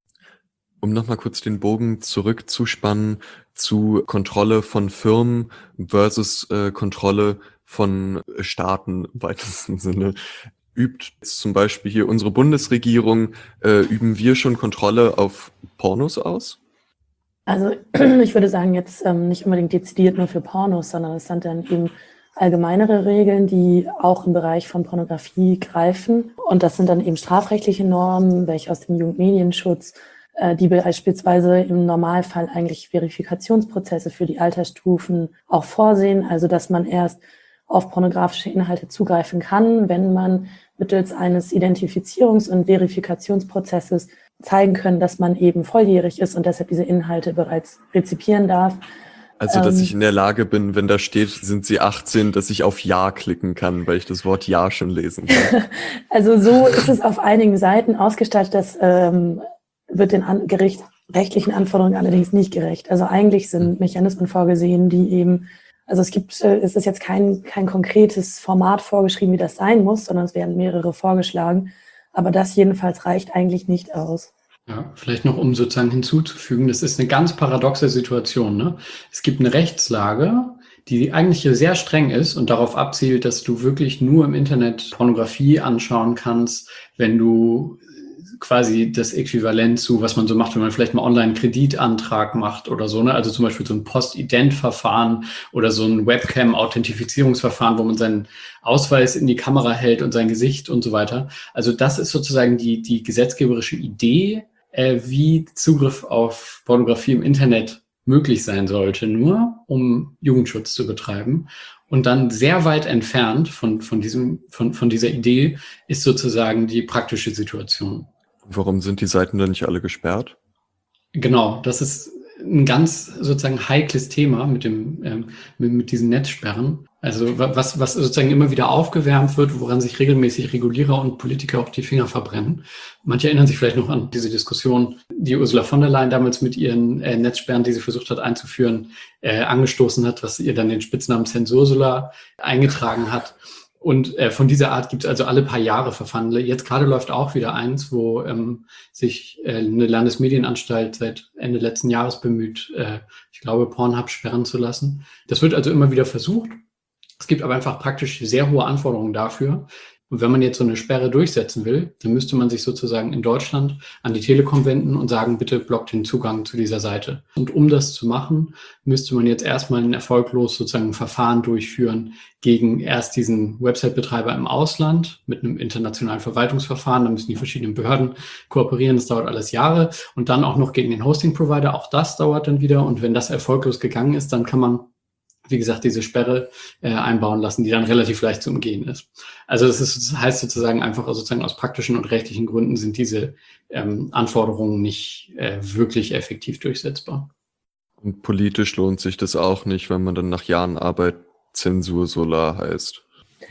S2: Um nochmal kurz den Bogen zurückzuspannen zu Kontrolle von Firmen versus äh, Kontrolle von Staaten im weitesten Sinne. Übt jetzt zum Beispiel hier unsere Bundesregierung, äh, üben wir schon Kontrolle auf Pornos aus?
S5: Also ich würde sagen, jetzt ähm, nicht unbedingt dezidiert nur für Pornos, sondern es sind dann eben allgemeinere Regeln, die auch im Bereich von Pornografie greifen. Und das sind dann eben strafrechtliche Normen, welche aus dem Jugendmedienschutz, äh, die beispielsweise im Normalfall eigentlich Verifikationsprozesse für die Altersstufen auch vorsehen. Also dass man erst auf pornografische Inhalte zugreifen kann, wenn man mittels eines Identifizierungs- und Verifikationsprozesses zeigen können, dass man eben volljährig ist und deshalb diese Inhalte bereits rezipieren darf.
S2: Also, dass
S5: Ähm,
S2: ich in der Lage bin, wenn da steht, sind Sie achtzehn, dass ich auf Ja klicken kann, weil ich das Wort Ja schon lesen kann.
S5: Also so ist es auf einigen Seiten ausgestaltet, das ähm, wird den an, Gericht, rechtlichen Anforderungen allerdings nicht gerecht. Also eigentlich sind Mechanismen vorgesehen, die eben, also es gibt, äh, es ist jetzt kein, kein konkretes Format vorgeschrieben, wie das sein muss, sondern es werden mehrere vorgeschlagen. Aber das jedenfalls reicht eigentlich nicht aus.
S4: Ja, vielleicht noch, um sozusagen hinzuzufügen, das ist eine ganz paradoxe Situation, ne? Es gibt eine Rechtslage, die eigentlich hier sehr streng ist und darauf abzielt, dass du wirklich nur im Internet Pornografie anschauen kannst, wenn du quasi das Äquivalent zu, was man so macht, wenn man vielleicht mal online einen Kreditantrag macht oder so, ne? Also zum Beispiel so ein Postident-Verfahren oder so ein Webcam-Authentifizierungsverfahren, wo man seinen Ausweis in die Kamera hält und sein Gesicht und so weiter. Also das ist sozusagen die, die gesetzgeberische Idee, äh, wie Zugriff auf Pornografie im Internet möglich sein sollte, nur um Jugendschutz zu betreiben. Und dann sehr weit entfernt von, von, diesem, von, von dieser Idee ist sozusagen die praktische Situation.
S2: Warum sind die Seiten dann nicht alle gesperrt?
S4: Genau, das ist ein ganz sozusagen heikles Thema mit dem ähm, mit, mit diesen Netzsperren. Also was, was sozusagen immer wieder aufgewärmt wird, woran sich regelmäßig Regulierer und Politiker auch die Finger verbrennen. Manche erinnern sich vielleicht noch an diese Diskussion, die Ursula von der Leyen damals mit ihren äh, Netzsperren, die sie versucht hat einzuführen, äh, angestoßen hat, was ihr dann den Spitznamen Zensursula eingetragen hat. Und äh, von dieser Art gibt es also alle paar Jahre Verfahren. Jetzt gerade läuft auch wieder eins, wo ähm, sich äh, eine Landesmedienanstalt seit Ende letzten Jahres bemüht, äh, ich glaube, Pornhub sperren zu lassen. Das wird also immer wieder versucht. Es gibt aber einfach praktisch sehr hohe Anforderungen dafür. Und wenn man jetzt so eine Sperre durchsetzen will, dann müsste man sich sozusagen in Deutschland an die Telekom wenden und sagen, bitte blockt den Zugang zu dieser Seite. Und um das zu machen, müsste man jetzt erstmal ein erfolglos sozusagen ein Verfahren durchführen gegen erst diesen Website-Betreiber im Ausland mit einem internationalen Verwaltungsverfahren. Da müssen die verschiedenen Behörden kooperieren. Das dauert alles Jahre. Und dann auch noch gegen den Hosting-Provider. Auch das dauert dann wieder. Und wenn das erfolglos gegangen ist, dann kann man, wie gesagt, diese Sperre äh, einbauen lassen, die dann relativ leicht zu umgehen ist. Also das, ist, das heißt sozusagen einfach, sozusagen aus praktischen und rechtlichen Gründen sind diese ähm, Anforderungen nicht äh, wirklich effektiv durchsetzbar.
S2: Und politisch lohnt sich das auch nicht, wenn man dann nach Jahren Arbeit Zensursula heißt.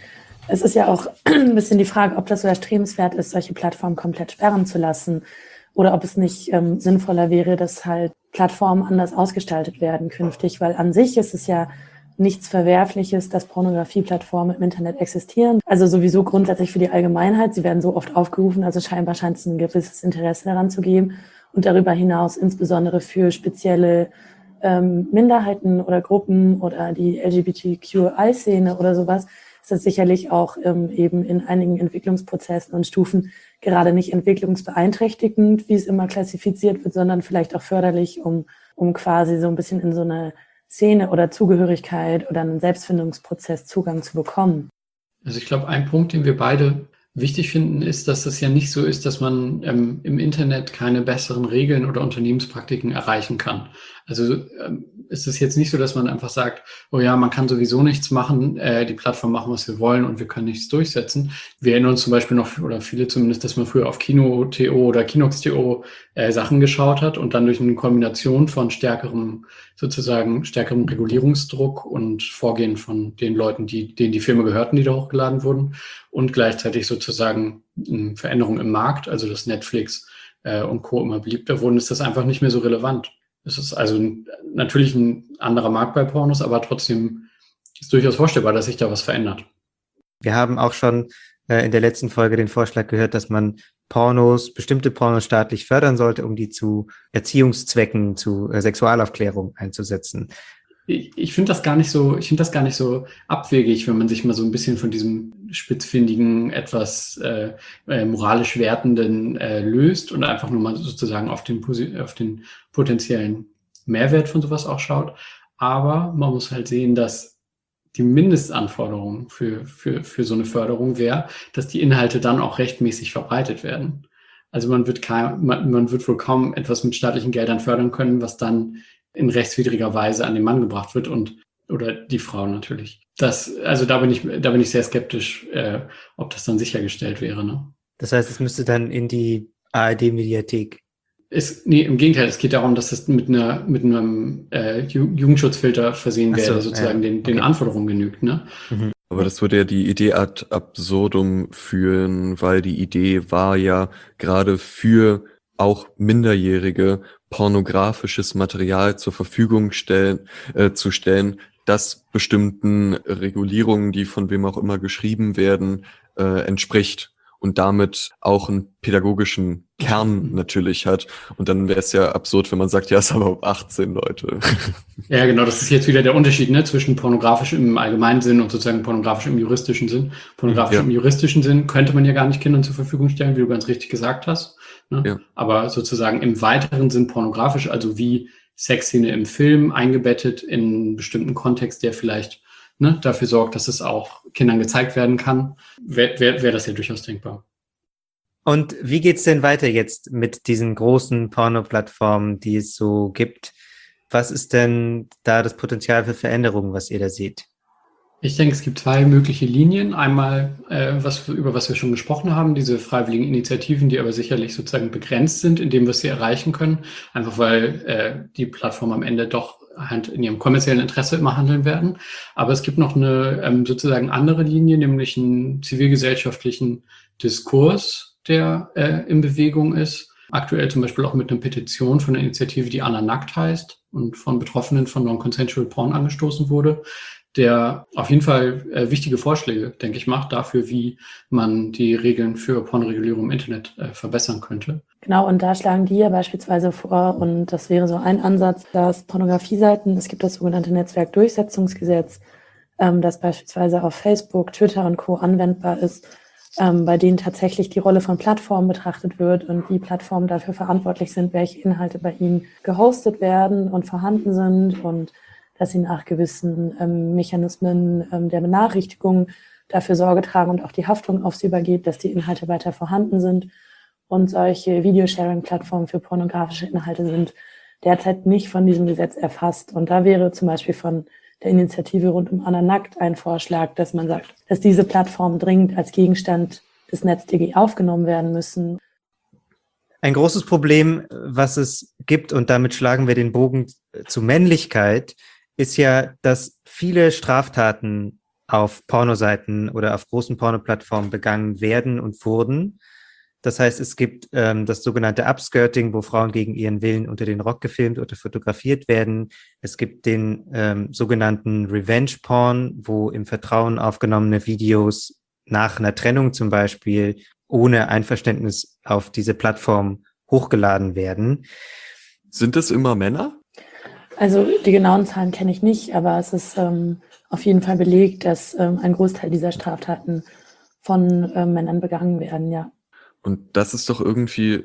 S5: Es ist ja auch ein bisschen die Frage, ob das so erstrebenswert ist, solche Plattformen komplett sperren zu lassen oder ob es nicht ähm, sinnvoller wäre, dass halt Plattformen anders ausgestaltet werden künftig, weil an sich ist es ja nichts Verwerfliches, dass Pornografieplattformen im Internet existieren. Also sowieso grundsätzlich für die Allgemeinheit. Sie werden so oft aufgerufen, also scheinbar scheint es ein gewisses Interesse daran zu geben. Und darüber hinaus insbesondere für spezielle ähm, Minderheiten oder Gruppen oder die L G B T Q I-Szene oder sowas, ist das sicherlich auch ähm, eben in einigen Entwicklungsprozessen und Stufen gerade nicht entwicklungsbeeinträchtigend, wie es immer klassifiziert wird, sondern vielleicht auch förderlich, um, um quasi so ein bisschen in so eine Szene oder Zugehörigkeit oder einen Selbstfindungsprozess Zugang zu bekommen.
S4: Also ich glaube, ein Punkt, den wir beide wichtig finden, ist, dass es ja nicht so ist, dass man ähm, im Internet keine besseren Regeln oder Unternehmenspraktiken erreichen kann. Also ähm, ist es jetzt nicht so, dass man einfach sagt, oh ja, man kann sowieso nichts machen, äh, die Plattform machen, was wir wollen und wir können nichts durchsetzen. Wir erinnern uns zum Beispiel noch, oder viele zumindest, dass man früher auf Kino Punkt to oder Kinox Punkt to äh, Sachen geschaut hat und dann durch eine Kombination von stärkerem, sozusagen stärkerem Regulierungsdruck und Vorgehen von den Leuten, die, denen die Filme gehörten, die da hochgeladen wurden, und gleichzeitig sozusagen eine Veränderung im Markt, also dass Netflix äh, und Co. immer beliebter wurden, ist das einfach nicht mehr so relevant. Es ist also ein, natürlich ein anderer Markt bei Pornos, aber trotzdem ist durchaus vorstellbar, dass sich da was verändert.
S1: Wir haben auch schon äh, in der letzten Folge den Vorschlag gehört, dass man Pornos, bestimmte Pornos staatlich fördern sollte, um die zu Erziehungszwecken, zu äh, Sexualaufklärung einzusetzen.
S4: Ich, ich finde das gar nicht so, ich finde das gar nicht so abwegig, wenn man sich mal so ein bisschen von diesem spitzfindigen, etwas äh, äh, moralisch wertenden äh, löst und einfach nur mal sozusagen auf den, auf den potenziellen Mehrwert von sowas auch schaut. Aber man muss halt sehen, dass die Mindestanforderung für, für, für so eine Förderung wäre, dass die Inhalte dann auch rechtmäßig verbreitet werden. Also man wird kaum, man, man wird wohl kaum etwas mit staatlichen Geldern fördern können, was dann in rechtswidriger Weise an den Mann gebracht wird und oder die Frau natürlich. Das, also da bin ich, da bin ich sehr skeptisch, äh, ob das dann sichergestellt wäre. Ne?
S1: Das heißt, es müsste dann in die A R D-Mediathek.
S4: Es, nee, im Gegenteil, es geht darum, dass es mit einer mit einem äh, Jugendschutzfilter versehen
S1: Ach so,
S4: wäre, sozusagen
S1: ja,
S4: den, den
S1: okay.
S4: Anforderungen genügt. Ne?
S1: Mhm.
S2: Aber das würde ja die Idee ad absurdum führen, weil die Idee war ja gerade für auch Minderjährige pornografisches Material zur Verfügung stellen, äh, zu stellen, das bestimmten Regulierungen, die von wem auch immer geschrieben werden, äh, entspricht und damit auch einen pädagogischen Kern natürlich hat. Und dann wäre es ja absurd, wenn man sagt, ja, es ist aber ab achtzehn, Leute.
S4: Ja, genau, das ist jetzt wieder der Unterschied, ne, zwischen pornografisch im allgemeinen Sinn und sozusagen pornografisch im juristischen Sinn. Pornografisch
S2: Ja.
S4: im juristischen Sinn könnte man ja gar nicht Kindern zur Verfügung stellen, wie du ganz richtig gesagt hast. Ne?
S2: Ja.
S4: Aber sozusagen im weiteren Sinn pornografisch, also wie Sexszene im Film eingebettet in einen bestimmten Kontext, der vielleicht ne, dafür sorgt, dass es auch Kindern gezeigt werden kann, wäre wär, wär das ja durchaus denkbar.
S1: Und wie geht's denn weiter jetzt mit diesen großen Porno-Plattformen, die es so gibt? Was ist denn da das Potenzial für Veränderungen, was ihr da seht?
S4: Ich denke, es gibt zwei mögliche Linien. Einmal, äh, was, über was wir schon gesprochen haben, diese freiwilligen Initiativen, die aber sicherlich sozusagen begrenzt sind, in dem, was sie erreichen können. Einfach weil äh, die Plattformen am Ende doch halt in ihrem kommerziellen Interesse immer handeln werden. Aber es gibt noch eine ähm, sozusagen andere Linie, nämlich einen zivilgesellschaftlichen Diskurs, der äh, in Bewegung ist. Aktuell zum Beispiel auch mit einer Petition von einer Initiative, die Anna Nackt heißt und von Betroffenen von Non-Consensual Porn angestoßen wurde, der auf jeden Fall äh, wichtige Vorschläge, denke ich, macht dafür, wie man die Regeln für Pornoregulierung im Internet äh, verbessern könnte.
S5: Genau, und da schlagen die ja beispielsweise vor, und das wäre so ein Ansatz, dass Pornografieseiten, es gibt das sogenannte Netzwerkdurchsetzungsgesetz, ähm, das beispielsweise auf Facebook, Twitter und Co. anwendbar ist, ähm, bei denen tatsächlich die Rolle von Plattformen betrachtet wird und wie Plattformen dafür verantwortlich sind, welche Inhalte bei ihnen gehostet werden und vorhanden sind und dass sie nach gewissen ähm, Mechanismen ähm, der Benachrichtigung dafür Sorge tragen und auch die Haftung auf sie übergeht, dass die Inhalte weiter vorhanden sind. Und solche Videosharing-Plattformen für pornografische Inhalte sind derzeit nicht von diesem Gesetz erfasst. Und da wäre zum Beispiel von der Initiative rund um Anna Nackt ein Vorschlag, dass man sagt, dass diese Plattformen dringend als Gegenstand des NetzDG aufgenommen werden müssen.
S1: Ein großes Problem, was es gibt, und damit schlagen wir den Bogen zu Männlichkeit, ist ja, dass viele Straftaten auf Pornoseiten oder auf großen Pornoplattformen begangen werden und wurden. Das heißt, es gibt ähm, das sogenannte Upskirting, wo Frauen gegen ihren Willen unter den Rock gefilmt oder fotografiert werden. Es gibt den ähm, sogenannten Revenge Porn, wo im Vertrauen aufgenommene Videos nach einer Trennung zum Beispiel ohne Einverständnis auf diese Plattform hochgeladen werden.
S2: Sind das immer Männer?
S5: Also die genauen Zahlen kenne ich nicht, aber es ist ähm, auf jeden Fall belegt, dass ähm, ein Großteil dieser Straftaten von ähm, Männern begangen werden, ja.
S2: Und das ist doch irgendwie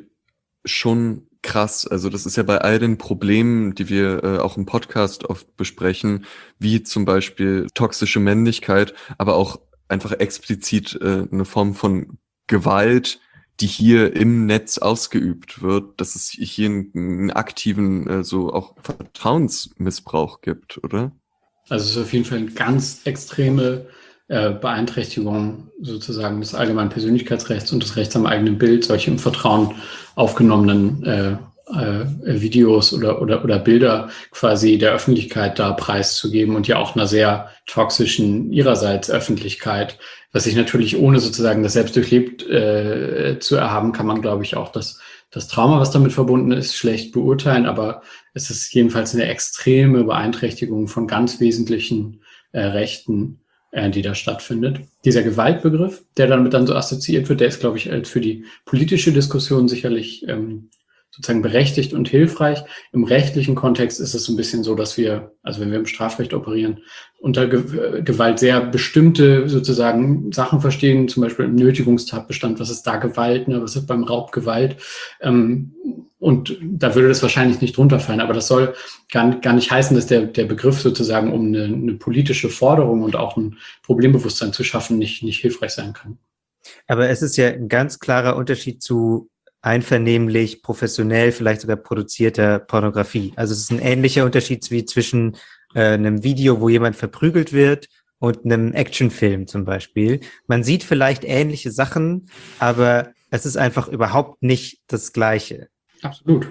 S2: schon krass. Also das ist ja bei all den Problemen, die wir äh, auch im Podcast oft besprechen, wie zum Beispiel toxische Männlichkeit, aber auch einfach explizit äh, eine Form von Gewalt, die hier im Netz ausgeübt wird, dass es hier einen, einen aktiven, äh, so auch Vertrauensmissbrauch gibt, oder?
S4: Also es ist auf jeden Fall eine ganz extreme äh, Beeinträchtigung sozusagen des allgemeinen Persönlichkeitsrechts und des Rechts am eigenen Bild, solche im Vertrauen aufgenommenen äh, äh, Videos oder, oder, oder Bilder quasi der Öffentlichkeit da preiszugeben und ja auch einer sehr toxischen ihrerseits Öffentlichkeit, was sich natürlich ohne sozusagen das selbst durchlebt äh, zu erhaben, kann man, glaube ich, auch das, das Trauma, was damit verbunden ist, schlecht beurteilen, aber es ist jedenfalls eine extreme Beeinträchtigung von ganz wesentlichen äh, Rechten, äh, die da stattfindet. Dieser Gewaltbegriff, der damit dann so assoziiert wird, der ist, glaube ich, als für die politische Diskussion sicherlich ähm, sozusagen berechtigt und hilfreich. Im rechtlichen Kontext ist es so ein bisschen so, dass wir, also wenn wir im Strafrecht operieren, unter Ge- Gewalt sehr bestimmte sozusagen Sachen verstehen, zum Beispiel im Nötigungstatbestand, was ist da Gewalt, ne, was ist beim Raub Gewalt. Ähm, und da würde das wahrscheinlich nicht drunter fallen, aber das soll gar, gar nicht heißen, dass der, der Begriff sozusagen, um eine, eine politische Forderung und auch ein Problembewusstsein zu schaffen, nicht, nicht hilfreich sein kann.
S1: Aber es ist ja ein ganz klarer Unterschied zu einvernehmlich, professionell, vielleicht sogar produzierter Pornografie. Also es ist ein ähnlicher Unterschied wie zwischen äh, einem Video, wo jemand verprügelt wird, und einem Actionfilm zum Beispiel. Man sieht vielleicht ähnliche Sachen, aber es ist einfach überhaupt nicht das Gleiche.
S4: Absolut.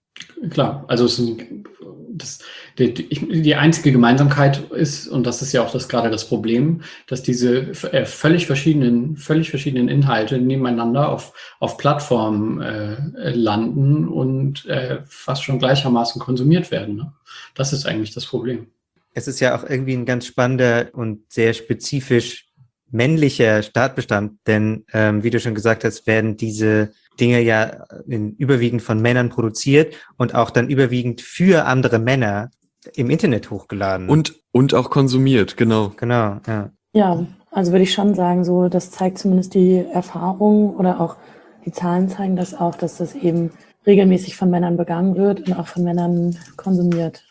S4: Klar, also es ist, das, die, die, die einzige Gemeinsamkeit ist, und das ist ja auch das, gerade das Problem, dass diese äh, völlig verschiedenen, völlig verschiedenen Inhalte nebeneinander auf, auf Plattformen äh, landen und äh, fast schon gleichermaßen konsumiert werden. Ne? Das ist eigentlich das Problem.
S1: Es ist ja auch irgendwie ein ganz spannender und sehr spezifisch männlicher Tatbestand, denn ähm, wie du schon gesagt hast, werden diese Dinge ja in, überwiegend von Männern produziert und auch dann überwiegend für andere Männer im Internet hochgeladen.
S2: Und, und auch konsumiert, genau.
S1: Genau, ja.
S5: Ja, also würde ich schon sagen, so das zeigt zumindest die Erfahrung oder auch die Zahlen zeigen das auch, dass das eben regelmäßig von Männern begangen wird und auch von Männern konsumiert.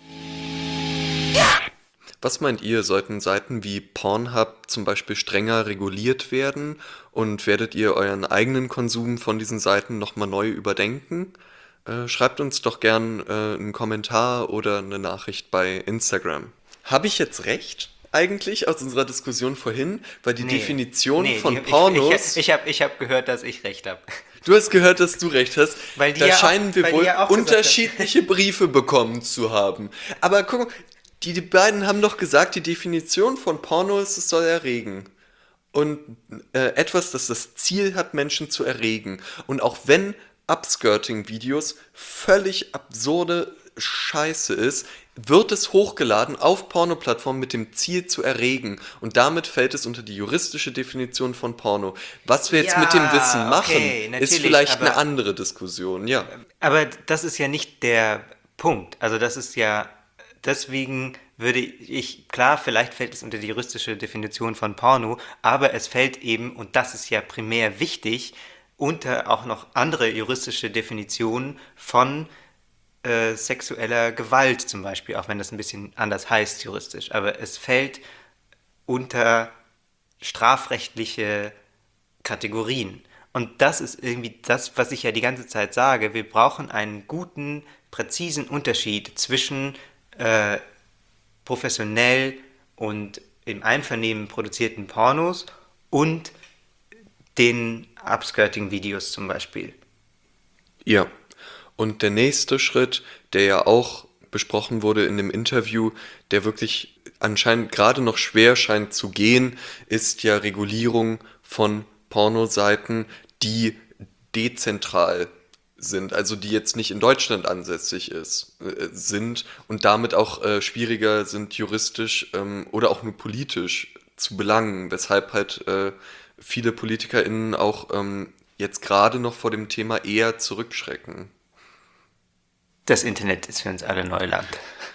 S2: Was meint ihr, sollten Seiten wie Pornhub zum Beispiel strenger reguliert werden und werdet ihr euren eigenen Konsum von diesen Seiten nochmal neu überdenken? Äh, schreibt uns doch gern äh, einen Kommentar oder eine Nachricht bei Instagram. Habe ich jetzt recht eigentlich aus unserer Diskussion vorhin? Weil die
S1: Nee,
S2: Definition
S1: nee,
S2: von
S1: die-
S2: Pornos...
S1: Ich, ich, ich habe ich hab gehört, dass ich recht habe.
S2: Du hast gehört, dass du recht hast.
S1: Weil die
S2: da
S1: ja auch-
S2: scheinen wir
S1: weil die
S2: wohl
S1: ja auch gesagt
S2: unterschiedliche Briefe bekommen zu haben. Aber guck mal, die, die beiden haben doch gesagt, die Definition von Porno ist, es soll erregen. Und äh, etwas, das das Ziel hat, Menschen zu erregen. Und auch wenn Upskirting-Videos völlig absurde Scheiße ist, wird es hochgeladen auf Pornoplattformen mit dem Ziel zu erregen. Und damit fällt es unter die juristische Definition von Porno. Was wir jetzt
S1: Ja,
S2: mit dem Wissen machen,
S1: okay,
S2: ist
S1: natürlich,
S2: vielleicht
S1: aber-
S2: eine andere Diskussion, ja.
S1: Aber das ist ja nicht der Punkt. Also das ist ja, deswegen würde ich, klar, vielleicht fällt es unter die juristische Definition von Porno, aber es fällt eben, und das ist ja primär wichtig, unter auch noch andere juristische Definitionen von äh, sexueller Gewalt zum Beispiel, auch wenn das ein bisschen anders heißt juristisch. Aber es fällt unter strafrechtliche Kategorien. Und das ist irgendwie das, was ich ja die ganze Zeit sage. Wir brauchen einen guten, präzisen Unterschied zwischen äh, professionell und im Einvernehmen produzierten Pornos und den Upskirting-Videos zum Beispiel.
S2: Ja. Und der nächste Schritt, der ja auch besprochen wurde in dem Interview, der wirklich anscheinend gerade noch schwer scheint zu gehen, ist ja Regulierung von Pornoseiten, die dezentral sind, also die jetzt nicht in Deutschland ansässig ist, äh, sind und damit auch äh, schwieriger sind juristisch ähm, oder auch nur politisch zu belangen, weshalb halt äh, viele PolitikerInnen auch ähm, jetzt gerade noch vor dem Thema eher zurückschrecken.
S1: Das Internet ist für uns alle Neuland.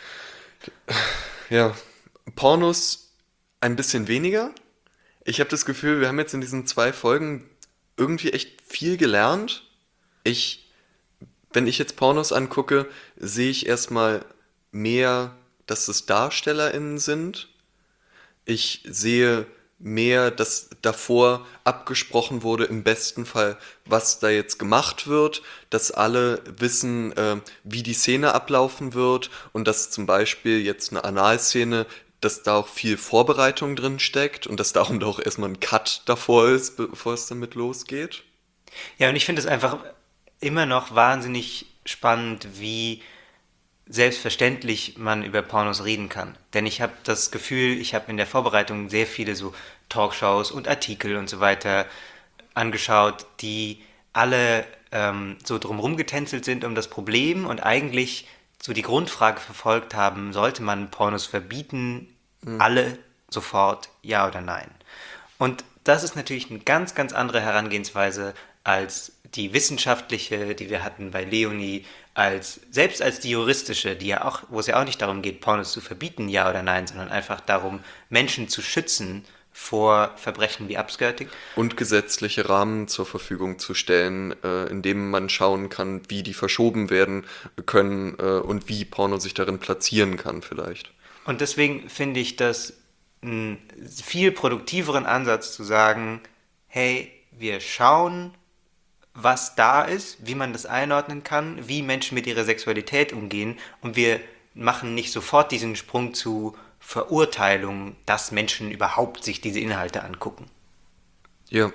S2: Ja, Pornos ein bisschen weniger. Ich habe das Gefühl, wir haben jetzt in diesen zwei Folgen irgendwie echt viel gelernt. Ich, wenn ich jetzt Pornos angucke, sehe ich erstmal mehr, dass es DarstellerInnen sind. Ich sehe mehr, dass davor abgesprochen wurde, im besten Fall, was da jetzt gemacht wird, dass alle wissen, äh, wie die Szene ablaufen wird und dass zum Beispiel jetzt eine Analszene, dass da auch viel Vorbereitung drin steckt und dass darum auch erstmal ein Cut davor ist, bevor es damit losgeht.
S1: Ja, und ich finde es einfach immer noch wahnsinnig spannend, wie selbstverständlich man über Pornos reden kann. Denn ich habe das Gefühl, ich habe in der Vorbereitung sehr viele so Talkshows und Artikel und so weiter angeschaut, die alle ähm, so drumherum getänzelt sind um das Problem und eigentlich so die Grundfrage verfolgt haben, sollte man Pornos verbieten, mhm. alle sofort, ja oder nein? Und das ist natürlich eine ganz, ganz andere Herangehensweise als die wissenschaftliche, die wir hatten bei Leonie, als selbst als die juristische, die ja auch, wo es ja auch nicht darum geht, Pornos zu verbieten, ja oder nein, sondern einfach darum, Menschen zu schützen vor Verbrechen wie Upskirting.
S2: Und gesetzliche Rahmen zur Verfügung zu stellen, äh, in dem man schauen kann, wie die verschoben werden können äh, und wie Porno sich darin platzieren kann vielleicht.
S1: Und deswegen finde ich das einen viel produktiveren Ansatz zu sagen, hey, wir schauen, was da ist, wie man das einordnen kann, wie Menschen mit ihrer Sexualität umgehen und wir machen nicht sofort diesen Sprung zu Verurteilung, dass Menschen überhaupt sich diese Inhalte angucken.
S2: Ja.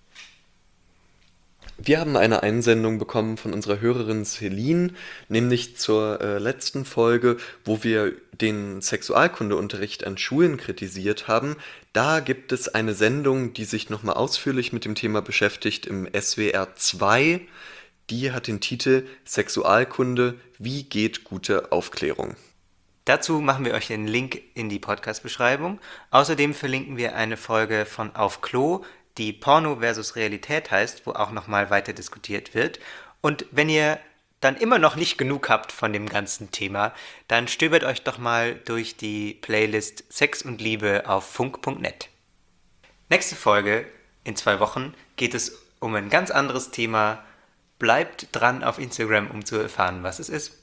S2: Wir haben eine Einsendung bekommen von unserer Hörerin Celine, nämlich zur äh, letzten Folge, wo wir den Sexualkundeunterricht an Schulen kritisiert haben. Da gibt es eine Sendung, die sich nochmal ausführlich mit dem Thema beschäftigt im S W R zwei. Die hat den Titel Sexualkunde, wie geht gute Aufklärung?
S1: Dazu machen wir euch den Link in die Podcast-Beschreibung. Außerdem verlinken wir eine Folge von Auf Klo, die Porno versus Realität heißt, wo auch nochmal weiter diskutiert wird. Und wenn ihr dann immer noch nicht genug habt von dem ganzen Thema, dann stöbert euch doch mal durch die Playlist Sex und Liebe auf funk punkt net. Nächste Folge, in zwei Wochen, geht es um ein ganz anderes Thema. Bleibt dran auf Instagram, um zu erfahren, was es ist.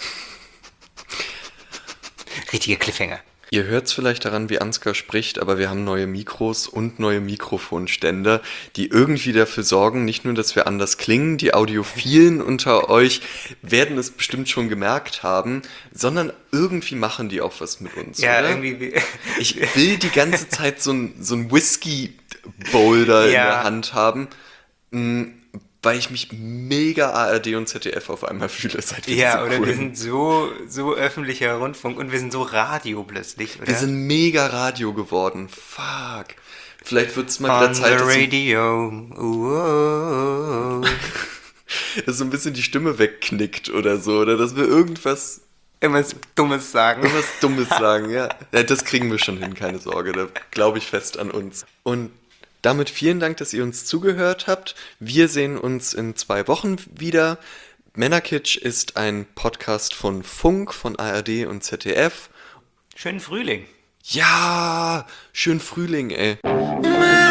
S1: Richtiger Cliffhanger.
S2: Ihr hört es vielleicht daran, wie Ansgar spricht, aber wir haben neue Mikros und neue Mikrofonständer, die irgendwie dafür sorgen, nicht nur, dass wir anders klingen, die Audiophilen unter euch werden es bestimmt schon gemerkt haben, sondern irgendwie machen die auch was mit uns,
S1: ja,
S2: oder?
S1: Irgendwie.
S2: Ich will die ganze Zeit so ein, so ein Whisky-Boulder
S1: ja.
S2: in der Hand haben, weil ich mich mega A R D und Z D F auf einmal fühle. Seit
S1: ja, oder
S2: Sekunden.
S1: wir sind so, so öffentlicher Rundfunk und wir sind so Radio plötzlich, oder?
S2: Wir sind mega Radio geworden. Fuck. Vielleicht wird es mal
S1: On
S2: wieder Zeit,
S1: the
S2: dass
S1: radio. Uh,
S2: dass so ein bisschen die Stimme wegknickt oder so. Oder dass wir irgendwas,
S1: Irgendwas Dummes sagen.
S2: irgendwas Dummes sagen. Ja. Ja, das kriegen wir schon hin, keine Sorge. Da glaube ich fest an uns. Und damit vielen Dank, dass ihr uns zugehört habt. Wir sehen uns in zwei Wochen wieder. Männerkitsch ist ein Podcast von Funk, von A R D und Z D F.
S1: Schönen Frühling.
S2: Ja, schön Frühling, ey.